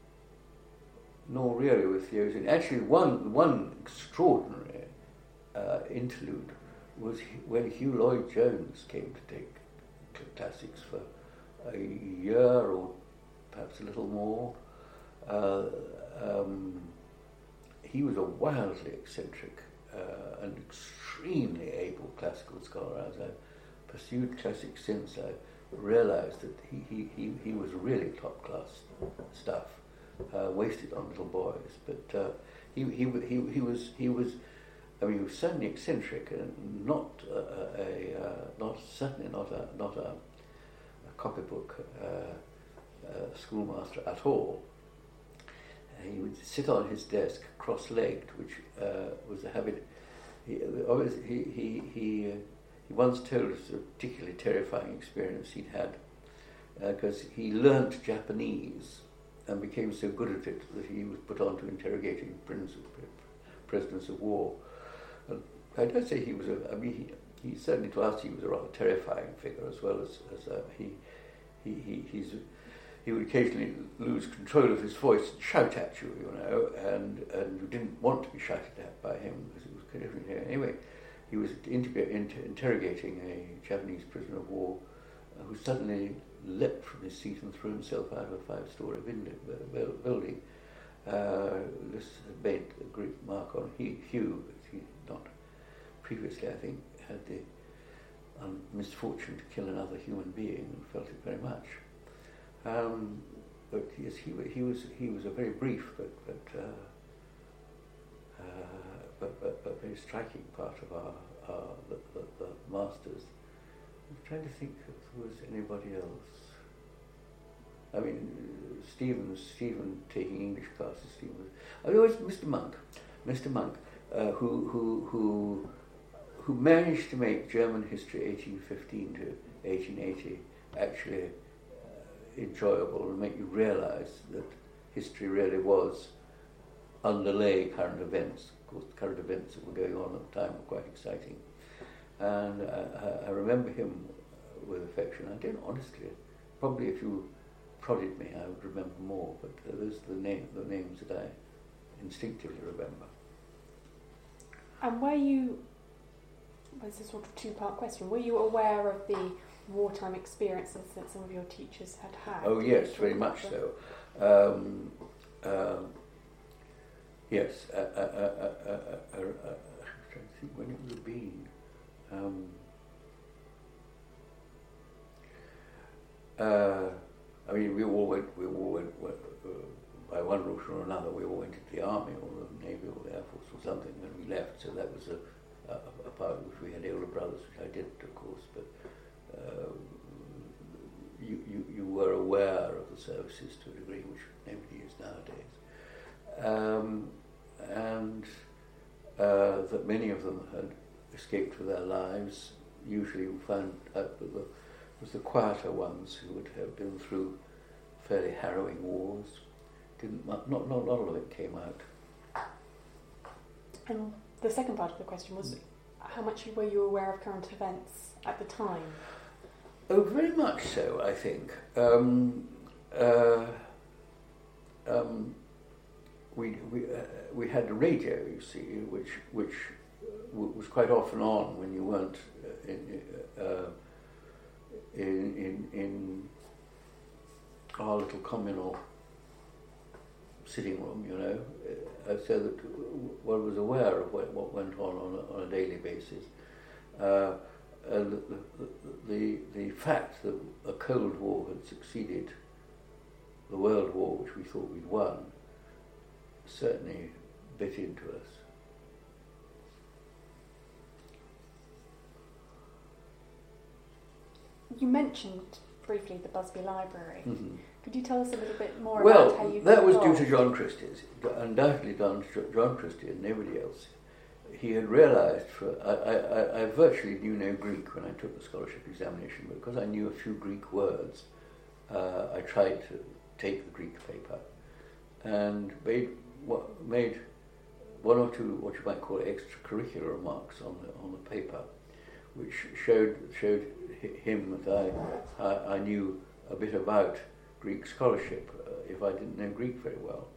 nor really with Theosin. Actually, one one extraordinary uh, interlude was when Hugh Lloyd-Jones came to take classics for a year or perhaps a little more. Uh, um, he was a wildly eccentric uh, and extremely able classical scholar. As I pursued classics since, I realised that he, he, he, he was really top-class stuff, uh, wasted on little boys. But uh, he, he, he, he, was, he was, I mean, he was certainly eccentric and not a, a uh, not certainly not a not a, a copybook uh, uh, schoolmaster at all. Uh, he would sit on his desk cross-legged, which uh, was a habit. He always he he he, uh, he once told us a particularly terrifying experience he'd had because uh, he learnt Japanese and became so good at it that he was put on to interrogating prisoners of war. And I don't say he was a, I mean, he, he certainly to us he was a rather terrifying figure as well as, as uh, he, he, he, he's, he would occasionally lose control of his voice and shout at you, you know, and, and you didn't want to be shouted at by him because it was kind of, anyway, he was inter- inter- interrogating a Japanese prisoner of war uh, who suddenly leapt from his seat and threw himself out of a five-story window, uh, building. Uh, this made a great mark on he, Hugh. He not previously, I think, had the um, misfortune to kill another human being and felt it very much. Um, but yes, he, he was he was a very brief but but, uh, uh, but, but but very striking part of our, our the, the, the masters. I'm trying to think if there was anybody else. I mean, Stephen, Stephen taking English classes. Stephen was. I mean, always Mister Monk, Mister Monk, uh, who who who who managed to make German history eighteen fifteen to eighteen eighty actually uh, enjoyable and make you realise that history really was underlay current events. Of course, the current events that were going on at the time were quite exciting. And uh, I remember him with affection. I don't honestly, probably if you prodded me I would remember more, but those are the, name, the names that I instinctively remember.
And were you, well, it's a sort of two-part question, were you aware of the wartime experiences that some of your teachers had had?
Oh yes, very much so. Um, um, yes, uh, uh, uh, uh, uh, uh, uh, I'm trying to think when it would have been. Um, uh, I mean, we all went, we all went, went uh, by one route or another, we all went into the army or the navy or the air force or something when we left, so that was a, a, a part which we had elder brothers, which I didn't, of course, but uh, you, you, you were aware of the services to a degree which nobody is nowadays. Um, and uh, that many of them had escaped with their lives. Usually you found out that the, it was the quieter ones who would have been through fairly harrowing wars. Didn't not not not a lot of it came out.
And the second part of the question was, how much were you aware of current events at the time?
Oh, very much so, I think. Um, uh, um, we we uh, we had the radio, you see, which which w- was quite often on when you weren't uh, in, uh, in in in our little communal sitting room, you know, uh, so that one was aware of what, what went on on a, on a daily basis. Uh, and the, the, the, the fact that a Cold War had succeeded the World War, which we thought we'd won, certainly bit into us.
You mentioned briefly the Busby Library.
Mm-hmm.
Could you tell us a little bit more
well,
about how you
that
got
was
involved?
due to John Christie's, undoubtedly down to John Christie and nobody else. He had realised, for I, I, I virtually knew no Greek when I took the scholarship examination, but because I knew a few Greek words, uh, I tried to take the Greek paper and made what made one or two what you might call extracurricular remarks on the on the paper, which showed showed him that I I, I knew a bit about Greek scholarship, uh, if I didn't know Greek very well.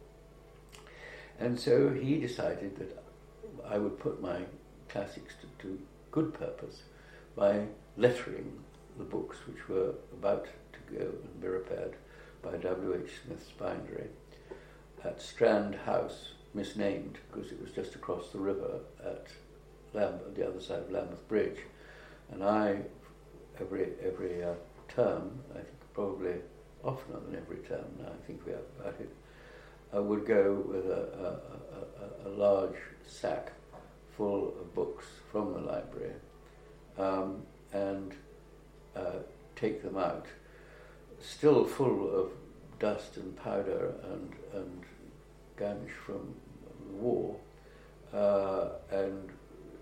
And so he decided that I would put my classics to, to good purpose by lettering the books which were about to go and be repaired by W H Smith's bindery at Strand House, misnamed because it was just across the river at Lambeth, the other side of Lambeth Bridge. And I, every every uh, term, I think probably oftener than every term now I think we have about it, I would go with a, a, a, a large sack full of books from the library um, and uh, take them out, still full of dust and powder and, and gamage from the war, uh, and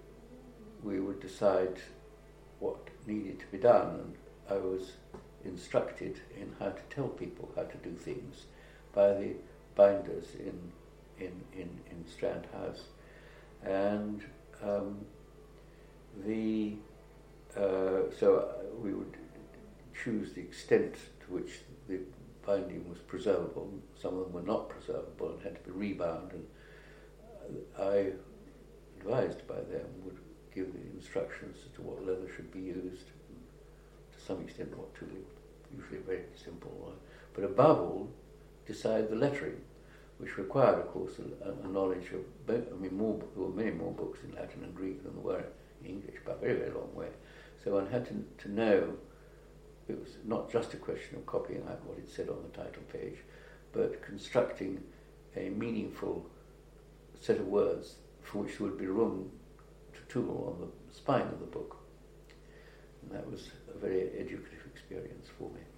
we would decide what needed to be done. And I was instructed in how to tell people how to do things by the binders in in in, in Strand House, and um, the uh, so we would choose the extent to which the binding was preservable. Some of them were not preservable and had to be rebound, and I, advised by them, would give the instructions as to what leather should be used, to some extent what to do, usually very simple, but above all decide the lettering, which required, of course, a, a knowledge of, I mean, more, there were many more books in Latin and Greek than there were in English, by a very, very long way. So one had to, to know, it was not just a question of copying out what it said on the title page, but constructing a meaningful set of words for which there would be room to tool on the spine of the book. And that was a very educative experience for me.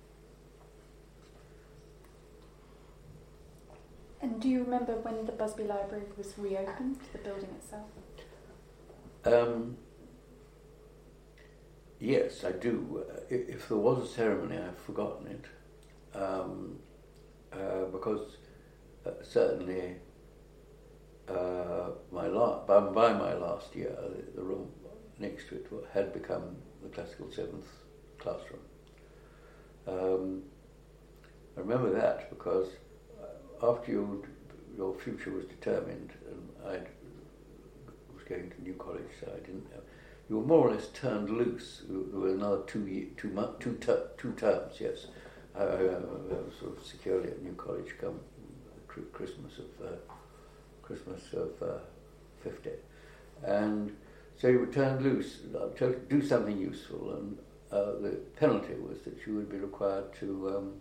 And do you remember when the Busby Library was reopened, the building itself?
Um, Yes, I do. Uh, If, if there was a ceremony, I've forgotten it, um, uh, because uh, certainly uh, my la- by, by my last year, the, the room next to it had become the classical seventh classroom. Um, I remember that because after you, your future was determined, and I was going to New College, so I didn't know. You were more or less turned loose. There were another two ye- two mo- two, ter- two terms. Yes, I, I, I was sort of securely at New College come Christmas of uh, Christmas of uh, fifty, and so you were turned loose to do something useful, and uh, the penalty was that you would be required to um,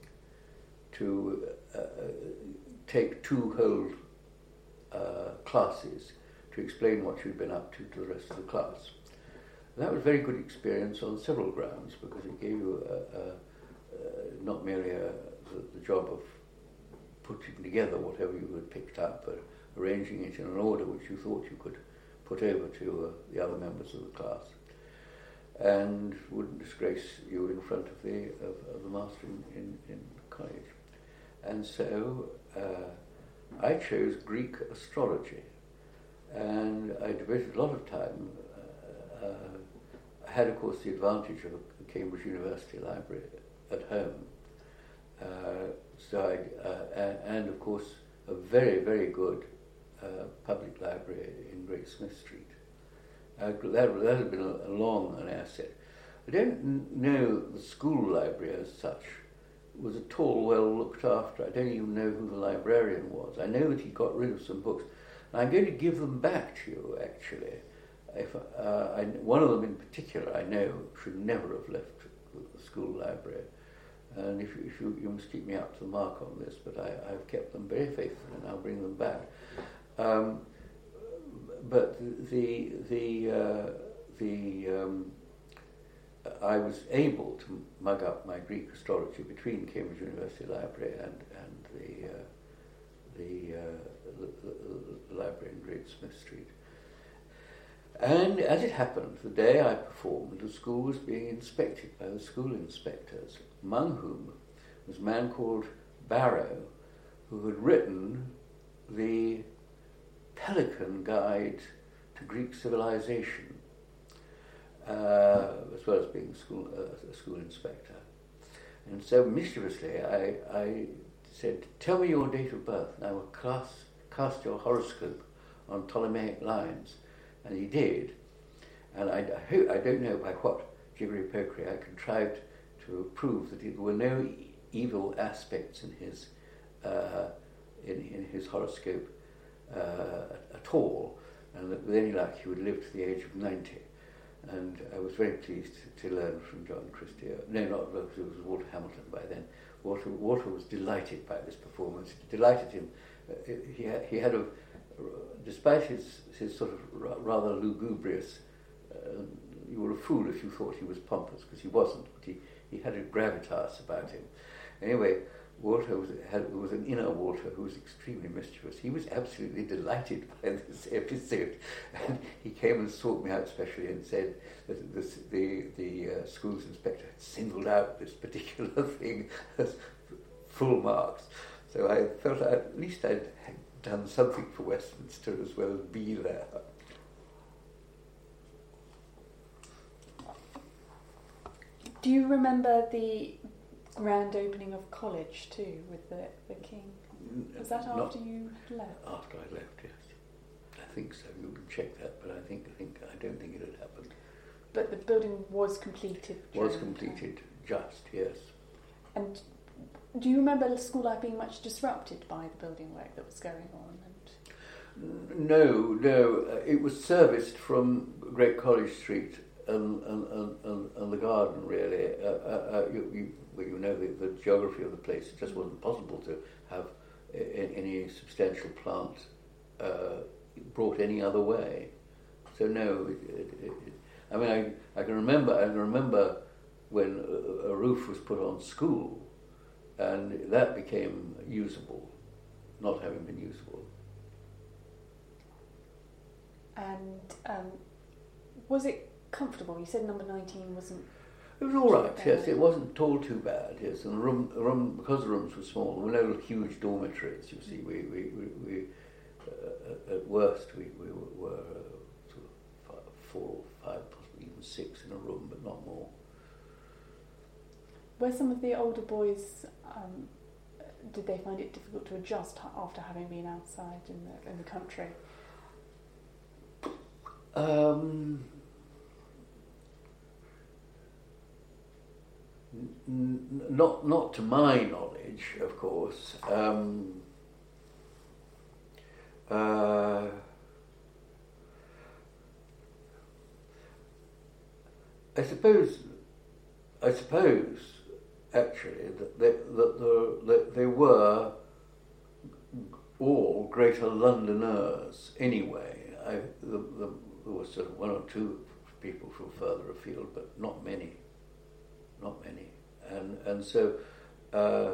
to uh, take two whole uh, classes to explain what you'd been up to to the rest of the class. And that was a very good experience on several grounds, because it gave you a, a, a, not merely a, the, the job of putting together whatever you had picked up, but arranging it in an order which you thought you could put over to uh, the other members of the class, and wouldn't disgrace you in front of the of, of the master in, in, in college. And so uh, I chose Greek astrology, and I devoted a lot of time. Uh, uh, I had, of course, the advantage of a Cambridge University library at home, uh, so I, uh, and, and of course a very, very good uh, public library in Great Smith Street. Uh, that, that had been a, a long an asset. I don't n- know the school library as such was at all well looked after. I don't even know who the librarian was. I know that he got rid of some books. And I'm going to give them back to you, actually. If, uh, I, one of them in particular I know should never have left the school library. And if, if you, you must keep me up to the mark on this, but I, I've kept them very faithfully, and I'll bring them back. Um, but the the uh, the um, I was able to mug up my Greek astrology between Cambridge University Library and and the uh, the, uh, the, the, the library in Great Smith Street. And as it happened, the day I performed, the school was being inspected by the school inspectors, among whom was a man called Barrow, who had written the Pelican Guide to Greek Civilization, uh, as well as being school, uh, a school inspector. And so mischievously I, I said, "Tell me your date of birth, and I will cast, cast your horoscope on Ptolemaic lines." And he did. And I, I, hope, I don't know by what jiggery-pokery I contrived to prove that there were no e- evil aspects in his uh, in, in his horoscope uh, at all, and that with any luck he would live to the age of ninety. And I was very pleased to, to learn from John Christie. No, not because it was Walter Hamilton by then. Walter, Walter was delighted by this performance. It delighted him. Uh, he, had, he had a, despite his, his sort of ra- rather lugubrious, uh, you were a fool if you thought he was pompous, because he wasn't, but he, he had a gravitas about him. Anyway, Walter was, had, was an inner Walter who was extremely mischievous. He was absolutely delighted by this episode, and he came and sought me out specially and said that this, the, the uh, school's inspector had singled out this particular thing as full marks. So I felt I, at least I'd done something for Westminster as well as be there.
Do you remember the grand opening of college too, with the, the king? Was that
Not
after you left?
After I left, yes. I think so. You can check that, but I think I think I don't think it had happened.
But the building was completed.
Was
during the time.
completed, just yes.
And do you remember the school life being much disrupted by the building work that was going on? And
No, no. Uh, it was serviced from Great College Street and and, and, and, and the garden, really. Uh, uh, uh, you, you, well, you know the, the geography of the place. It just wasn't possible to have a, any substantial plant uh, brought any other way. So no. It, it, it, I mean, I, I can remember. I can remember when a, a roof was put on school, and that became usable, not having been usable.
and um, was it comfortable? You said number nineteen wasn't...
It was all right, yes. It wasn't all too bad, yes. And the room, the room because the rooms were small, there were no huge dormitories, you see. We, we, we, we uh, at worst, we, we were uh, sort of five, four or five, possibly even six in a room, but not more.
Were some of the older boys, um, did they find it difficult to adjust after having been outside in the, in the country?
Um... N- not, not to my knowledge, of course. Um, uh, I suppose, I suppose, actually, that they, that, the, that they were all Greater Londoners anyway. I, the, the, there were sort of one or two people from further afield, but not many. Not many, and and so uh,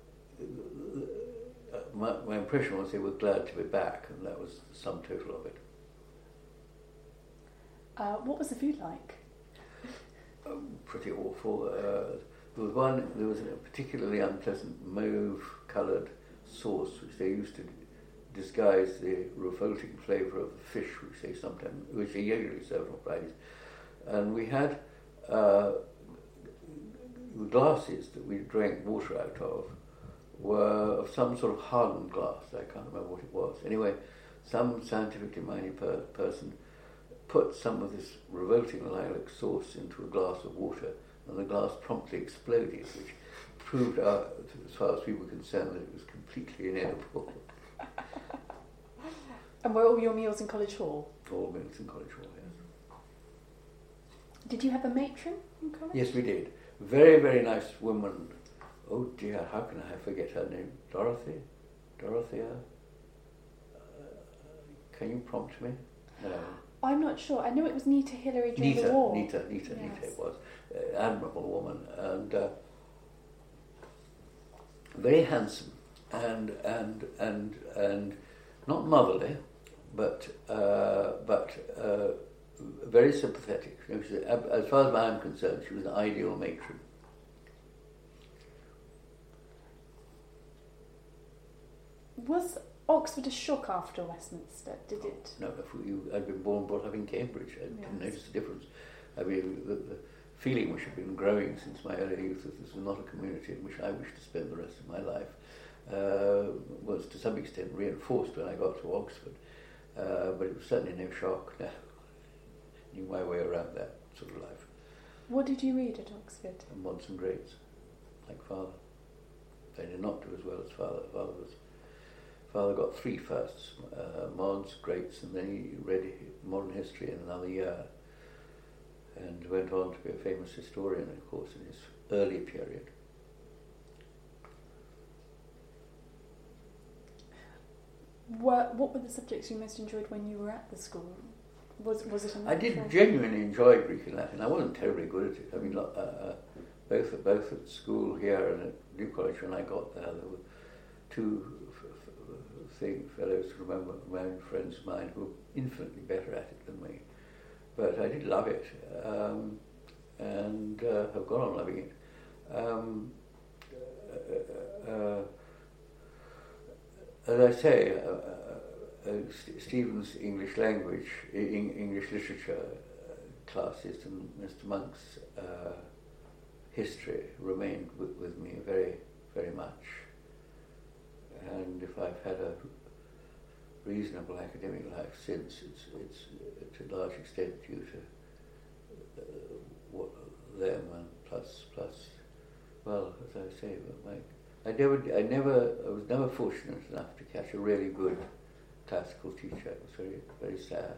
my, my impression was they were glad to be back, and that was the sum total of it.
Uh, what was the food like?
Um, pretty awful. Uh, there was one. There was a particularly unpleasant mauve-coloured sauce which they used to disguise the revolting flavour of the fish, which they sometimes, which they usually served on Fridays, and we had. Uh, The glasses that we drank water out of were of some sort of hardened glass. I can't remember what it was. Anyway, some scientifically minded per- person put some of this revolting lilac sauce into a glass of water, and the glass promptly exploded, which proved, uh, as far as we were concerned, that it was completely inedible.
And were all your meals in College Hall?
All meals in College Hall, yes.
Did you have a matron in college?
Yes, we did. Very, very nice woman. Oh dear, how can I forget her name? Dorothy? Dorothea? Uh, can you prompt me? No.
I'm not sure. I know it was Nita Hillary during
Nita,
the war.
Nita, Nita,
Yes.
Nita it was. Uh, admirable woman. And uh, very handsome. And, and, and, and not motherly, but, uh, but uh, very sympathetic. As far as I'm concerned, she was an ideal matron.
Was Oxford a shock after Westminster? Did it?
No, if you, I'd been born brought up in Cambridge. I didn't
Yes.
notice the difference. I mean, the, the feeling which had been growing since my early youth that this was not a community in which I wished to spend the rest of my life uh, was to some extent reinforced when I got to Oxford. Uh, but it was certainly no shock. No. Knew my way around that sort of life.
What did you read at Oxford?
And mods and grades, like father. They did not do as well as father. Father was. Father got three firsts, uh, mods, greats, and then he read modern history in another year, and went on to be a famous historian, of course, in his early period.
What, what were the subjects you most enjoyed when you were at the school? Was was it? A
I did genuinely enjoy Greek and Latin. I wasn't terribly good at it. I mean, uh, uh, both at both at school here and at New College when I got there, there were two f- f- thing fellows who remember my own friends of mine who were infinitely better at it than me. But I did love it, um, and uh, have gone on loving it. Um, uh, uh, as I say. Uh, Uh, St- Stephen's English language, in- English literature uh, classes and Mister Monk's uh, history remained with, with me very, very much. And if I've had a reasonable academic life since, it's it's to a large extent due to uh, what, them and plus plus. Well, as I say, my, I never, I never, I was never fortunate enough to catch a really good classical teacher. It was very, very sad.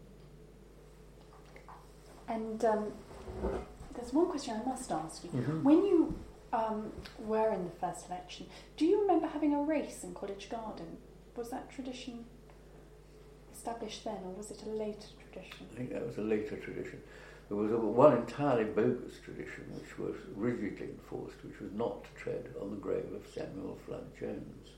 And um, there's one question I must ask you.
Mm-hmm.
When you um, were in the first election, do you remember having a race in College Garden? Was that tradition established then, or was it a later tradition?
I think that was a later tradition. There was a, one entirely bogus tradition which was rigidly enforced, which was not to tread on the grave of Samuel Flood Jones.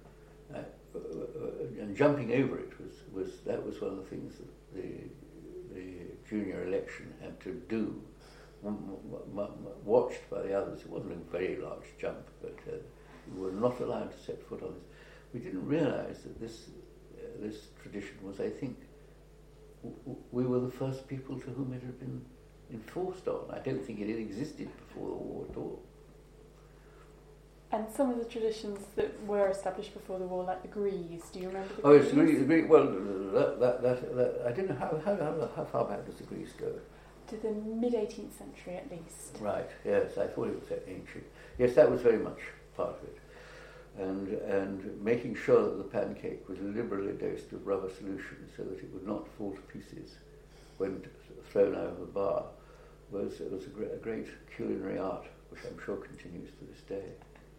Uh, uh, and jumping over it was, was that was one of the things that the the junior election had to do, m- m- m- watched by the others. It wasn't a very large jump, but uh, we were not allowed to set foot on this. We didn't realise that this uh, this tradition was, I think, w- w- we were the first people to whom it had been enforced on. I don't think it had existed before the war at all.
And some of the traditions that were established before the war, like the Grees, do you remember the
Oh,
Grees?
it's the Grease. The Grease well, that, that, that, that, I don't know how, how, how, how far back does the Grease go?
To the mid-eighteenth century, at least.
Right, yes, I thought it was ancient. Yes, that was very much part of it. And, and making sure that the pancake was liberally dosed with rubber solution so that it would not fall to pieces when thrown out of the bar was, was a, great, a great culinary art, which I'm sure continues to this day.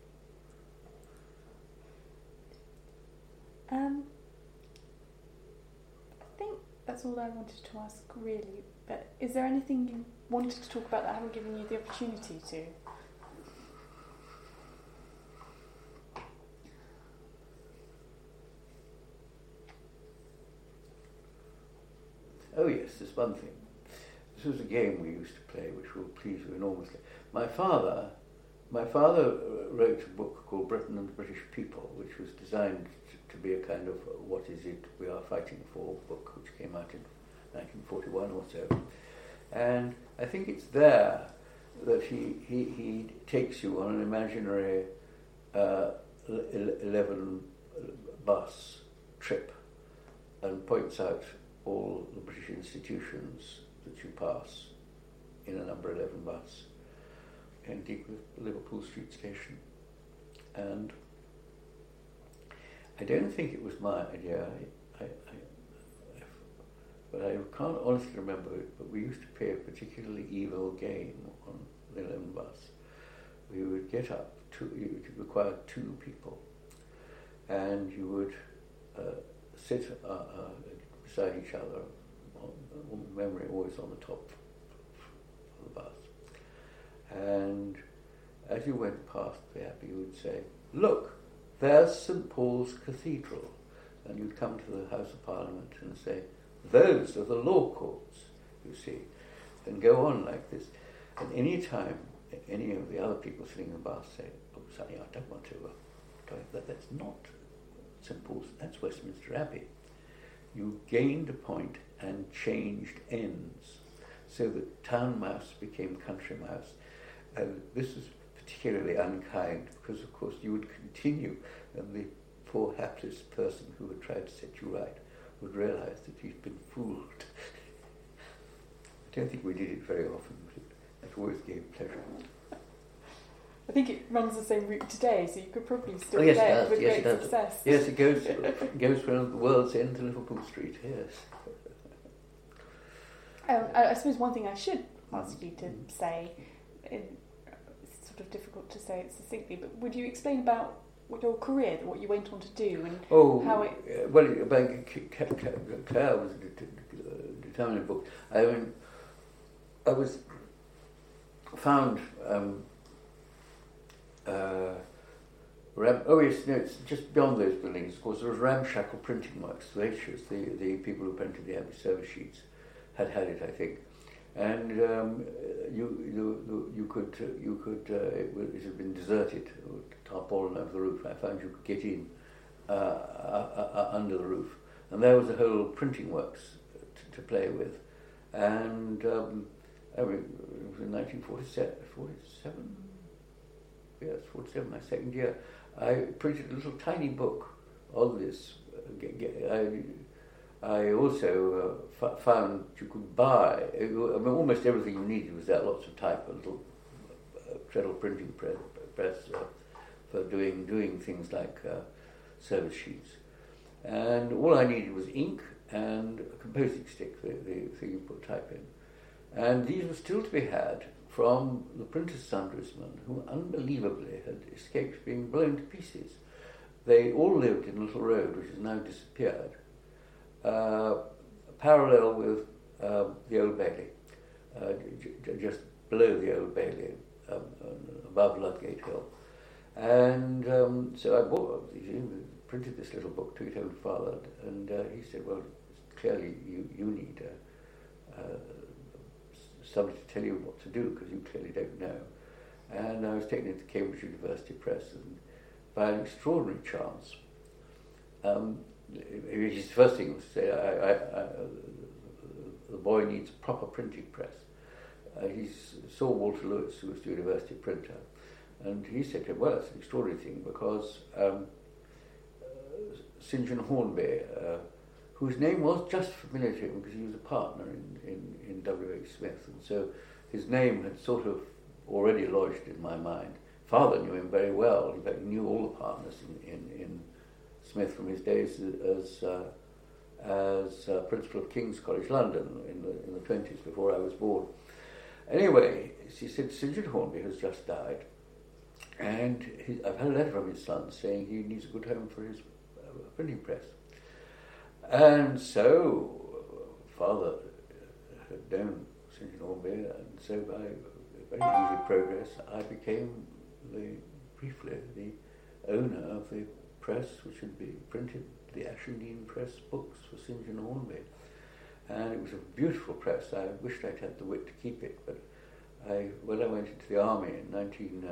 Um, I think that's all I wanted to ask, really. But is there anything you wanted to talk about that I haven't given you the opportunity to?
Oh yes, there's one thing. This was a game we used to play, which will please you enormously. My father, my father wrote a book called Britain and the British People, which was designed to be a kind of what is it we are fighting for book, which came out in nineteen forty-one or so. And I think it's there that he he, he takes you on an imaginary uh, eleven bus trip and points out all the British institutions that you pass in a number eleven bus, indeed with Liverpool Street Station. And I don't think it was my idea, I, I, I, but I can't honestly remember it, but we used to play a particularly evil game on the eleven bus. We would get up, to, you would require two people, and you would uh, sit uh, uh, beside each other, on, on memory always on the top of the bus. And as you went past the Abbey, you would say, "Look, there's Saint Paul's Cathedral." And you'd come to the House of Parliament and say, "Those are the law courts," you see, and go on like this. And any time any of the other people sitting in the bus say, "Oh, Sonny, I don't want to uh, that, that's not Saint Paul's, that's Westminster Abbey," you gained a point and changed ends, so that town mouse became country mouse. And this is particularly unkind because, of course, you would continue, and the poor hapless person who had tried to set you right would realise that he'd been fooled. I don't think we did it very often, but it, it always gave pleasure.
I think it runs the same route today, so you could probably still
Oh, yes,
play
it
it
does.
with
Yes,
great
it does.
success.
Yes, it goes it goes from the World's End to Liverpool Street. Yes.
Um, I, I suppose one thing I should ask you to say, in, it's sort of difficult to say it succinctly, but would you explain about what your career, what you went on to do, and
oh,
how it...
Uh, well, about Claire was a det- determined book. I mean, I was found... Um, uh, Ram- oh yes, no, it's just beyond those buildings. Of course, there was Ramshackle Printing Works, the H S, the, the people who printed the Abbey service sheets, had had it, I think. And um, you, you you could uh, you could uh, it, was, it had been deserted, tarpaulin over the roof. I found you could get in uh, uh, uh, under the roof, and there was a whole printing works to, to play with. And um, I mean, it was in nineteen forty-seven, forty-seven. Yes, forty-seven, my second year. I printed a little tiny book on this. I, I also uh, f- found you could buy, I mean, almost everything you needed was there, lots of type, a little uh, treadle printing press, press uh, for doing doing things like uh, service sheets. And all I needed was ink and a composing stick, the, the thing you put type in. And these were still to be had from the printer's sundriesmen, who unbelievably had escaped being blown to pieces. They all lived in a little road which has now disappeared, uh, parallel with uh, the Old Bailey, uh, j- just below the Old Bailey, um, above Ludgate Hill. And um, so I bought, printed this little book, took it home to Father, and uh, he said, "Well, clearly you, you need uh, somebody to tell you what to do, because you clearly don't know. And I was taken into Cambridge University Press, and by an extraordinary chance, um, his first thing was to say, I, I, I, the boy needs a proper printing press. Uh, he saw Walter Lewis, who was the university printer, and he said to him, well, it's an extraordinary thing, because um, uh, Saint John Hornby, uh, whose name was just familiar to him because he was a partner in, in, in W H Smith, and so his name had sort of already lodged in my mind. Father knew him very well. In fact, he knew all the partners in, in, in Smith from his days as uh, as uh, principal of King's College London in the in the twenties, before I was born. Anyway, she said, Saint John Hornby has just died, and he, I've had a letter from his son saying he needs a good home for his uh, printing press. And so, Father had known Saint John Hornby, and so by very easy progress, I became the briefly the owner of the press, which had been printed, the Ashendene Press books for Saint John Hornby. And it was a beautiful press. I wished I'd had the wit to keep it, but I, when I went into the army in nineteen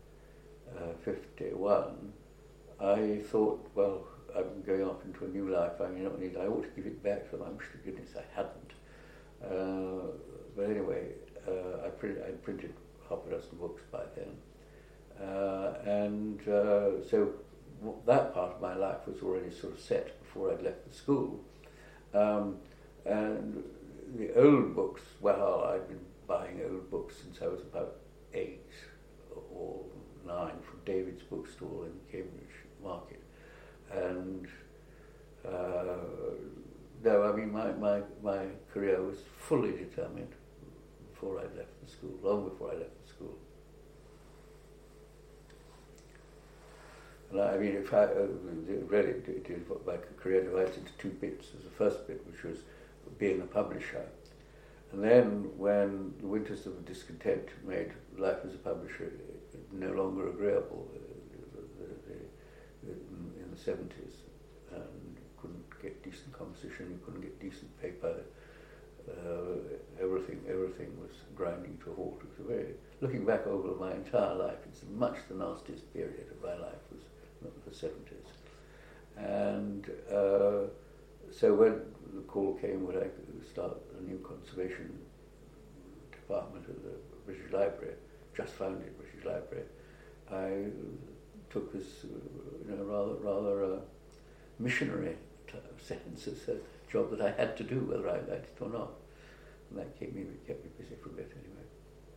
fifty-one, I thought, well, I'm going off into a new life. I mean, not need, I ought to give it back to them. I wish to goodness I hadn't. Uh, but anyway, uh, I print, I'd printed half a dozen books by then. Uh, and uh, so w- that part of my life was already sort of set before I'd left the school. Um, and the old books, well, I'd been buying old books since I was about eight or nine from David's bookstall in Cambridge Market. And uh, no, I mean, my, my, my career was fully determined before I left the school, long before I left the school. And I mean, if I, uh, really, it, it, my career divides into two bits. There's the first bit, which was being a publisher. And then when the winters of discontent made life as a publisher no longer agreeable, uh, the, the, the, in the seventies, and couldn't get decent composition, you couldn't get decent paper, uh, everything everything was grinding to a halt. It was a very, looking back over my entire life, it's much the nastiest period of my life was the seventies. And uh, so when the call came, would I start a new conservation department at the British Library, just founded British Library, I took this, you know, rather rather uh, missionary t- sense as a job that I had to do, whether I liked it or not. And that kept me kept me busy for a bit anyway.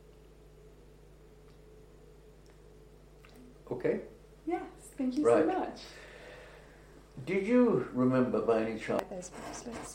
Okay.
Yes, thank you
Right.
so much.
Did you remember by any chance?
Those bracelets.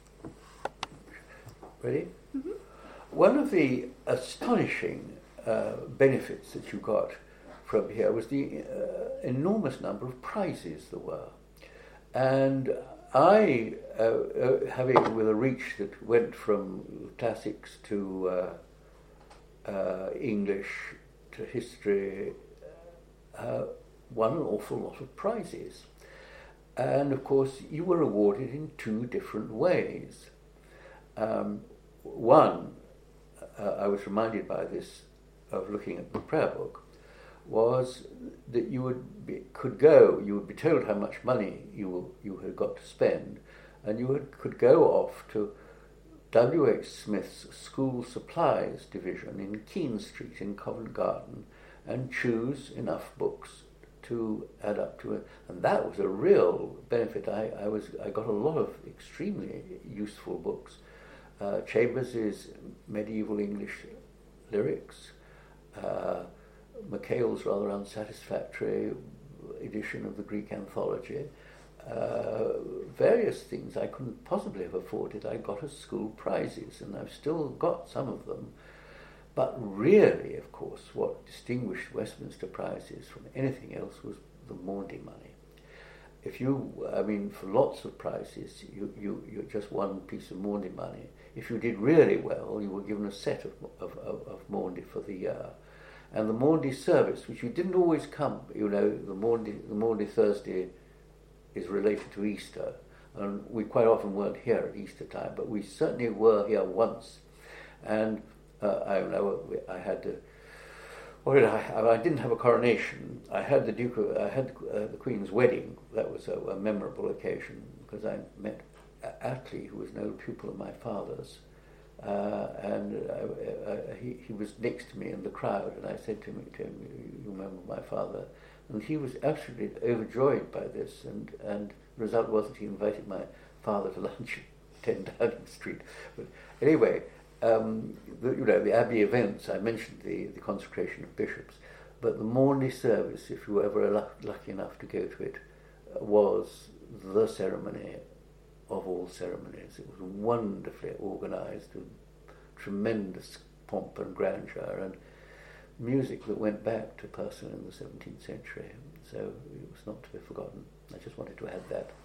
Ready?
Mm-hmm.
One of the astonishing uh, benefits that you got from here was the uh, enormous number of prizes there were. And I, uh, uh, having with a reach that went from classics to uh, uh, English to history, uh, won an awful lot of prizes. And of course, you were awarded in two different ways. Um, one, uh, I was reminded by this of looking at the prayer book, was that you would be, could go, you would be told how much money you you had got to spend, and you would, could go off to W H Smith's School Supplies division in Keene Street in Covent Garden and choose enough books to add up to it. And that was a real benefit. I, I was I got a lot of extremely useful books. Uh, Chambers' Medieval English Lyrics, uh, McHale's rather unsatisfactory edition of the Greek Anthology, uh, various things I couldn't possibly have afforded. I got as school prizes, and I've still got some of them. But really, of course, what distinguished Westminster prizes from anything else was the Maundy money. If you, I mean, for lots of prizes, you, you, you just one piece of Maundy money. If you did really well, you were given a set of, of, of, of Maundy for the year. And the Maundy service, which you didn't always come, you know, the Maundy, the Maundy Thursday is related to Easter, and we quite often weren't here at Easter time, but we certainly were here once. And uh, I know I had to. Well, I, I didn't have a coronation. I had the Duke. Of, I had uh, the Queen's wedding. That was a, a memorable occasion because I met Attlee, who was an old pupil of my father's, uh, and uh, uh, he, he was next to me in the crowd. And I said to him, to him, "You remember my father?" And he was absolutely overjoyed by this. And and the result was that he invited my father to lunch at ten Downing Street. But anyway. Um, the, you know, the Abbey events, I mentioned the, the consecration of bishops, but the Maundy service, if you were ever luck, lucky enough to go to it, uh, was the ceremony of all ceremonies. It was wonderfully organised with tremendous pomp and grandeur and music that went back to Purcell in the seventeenth century. So it was not to be forgotten. I just wanted to add that.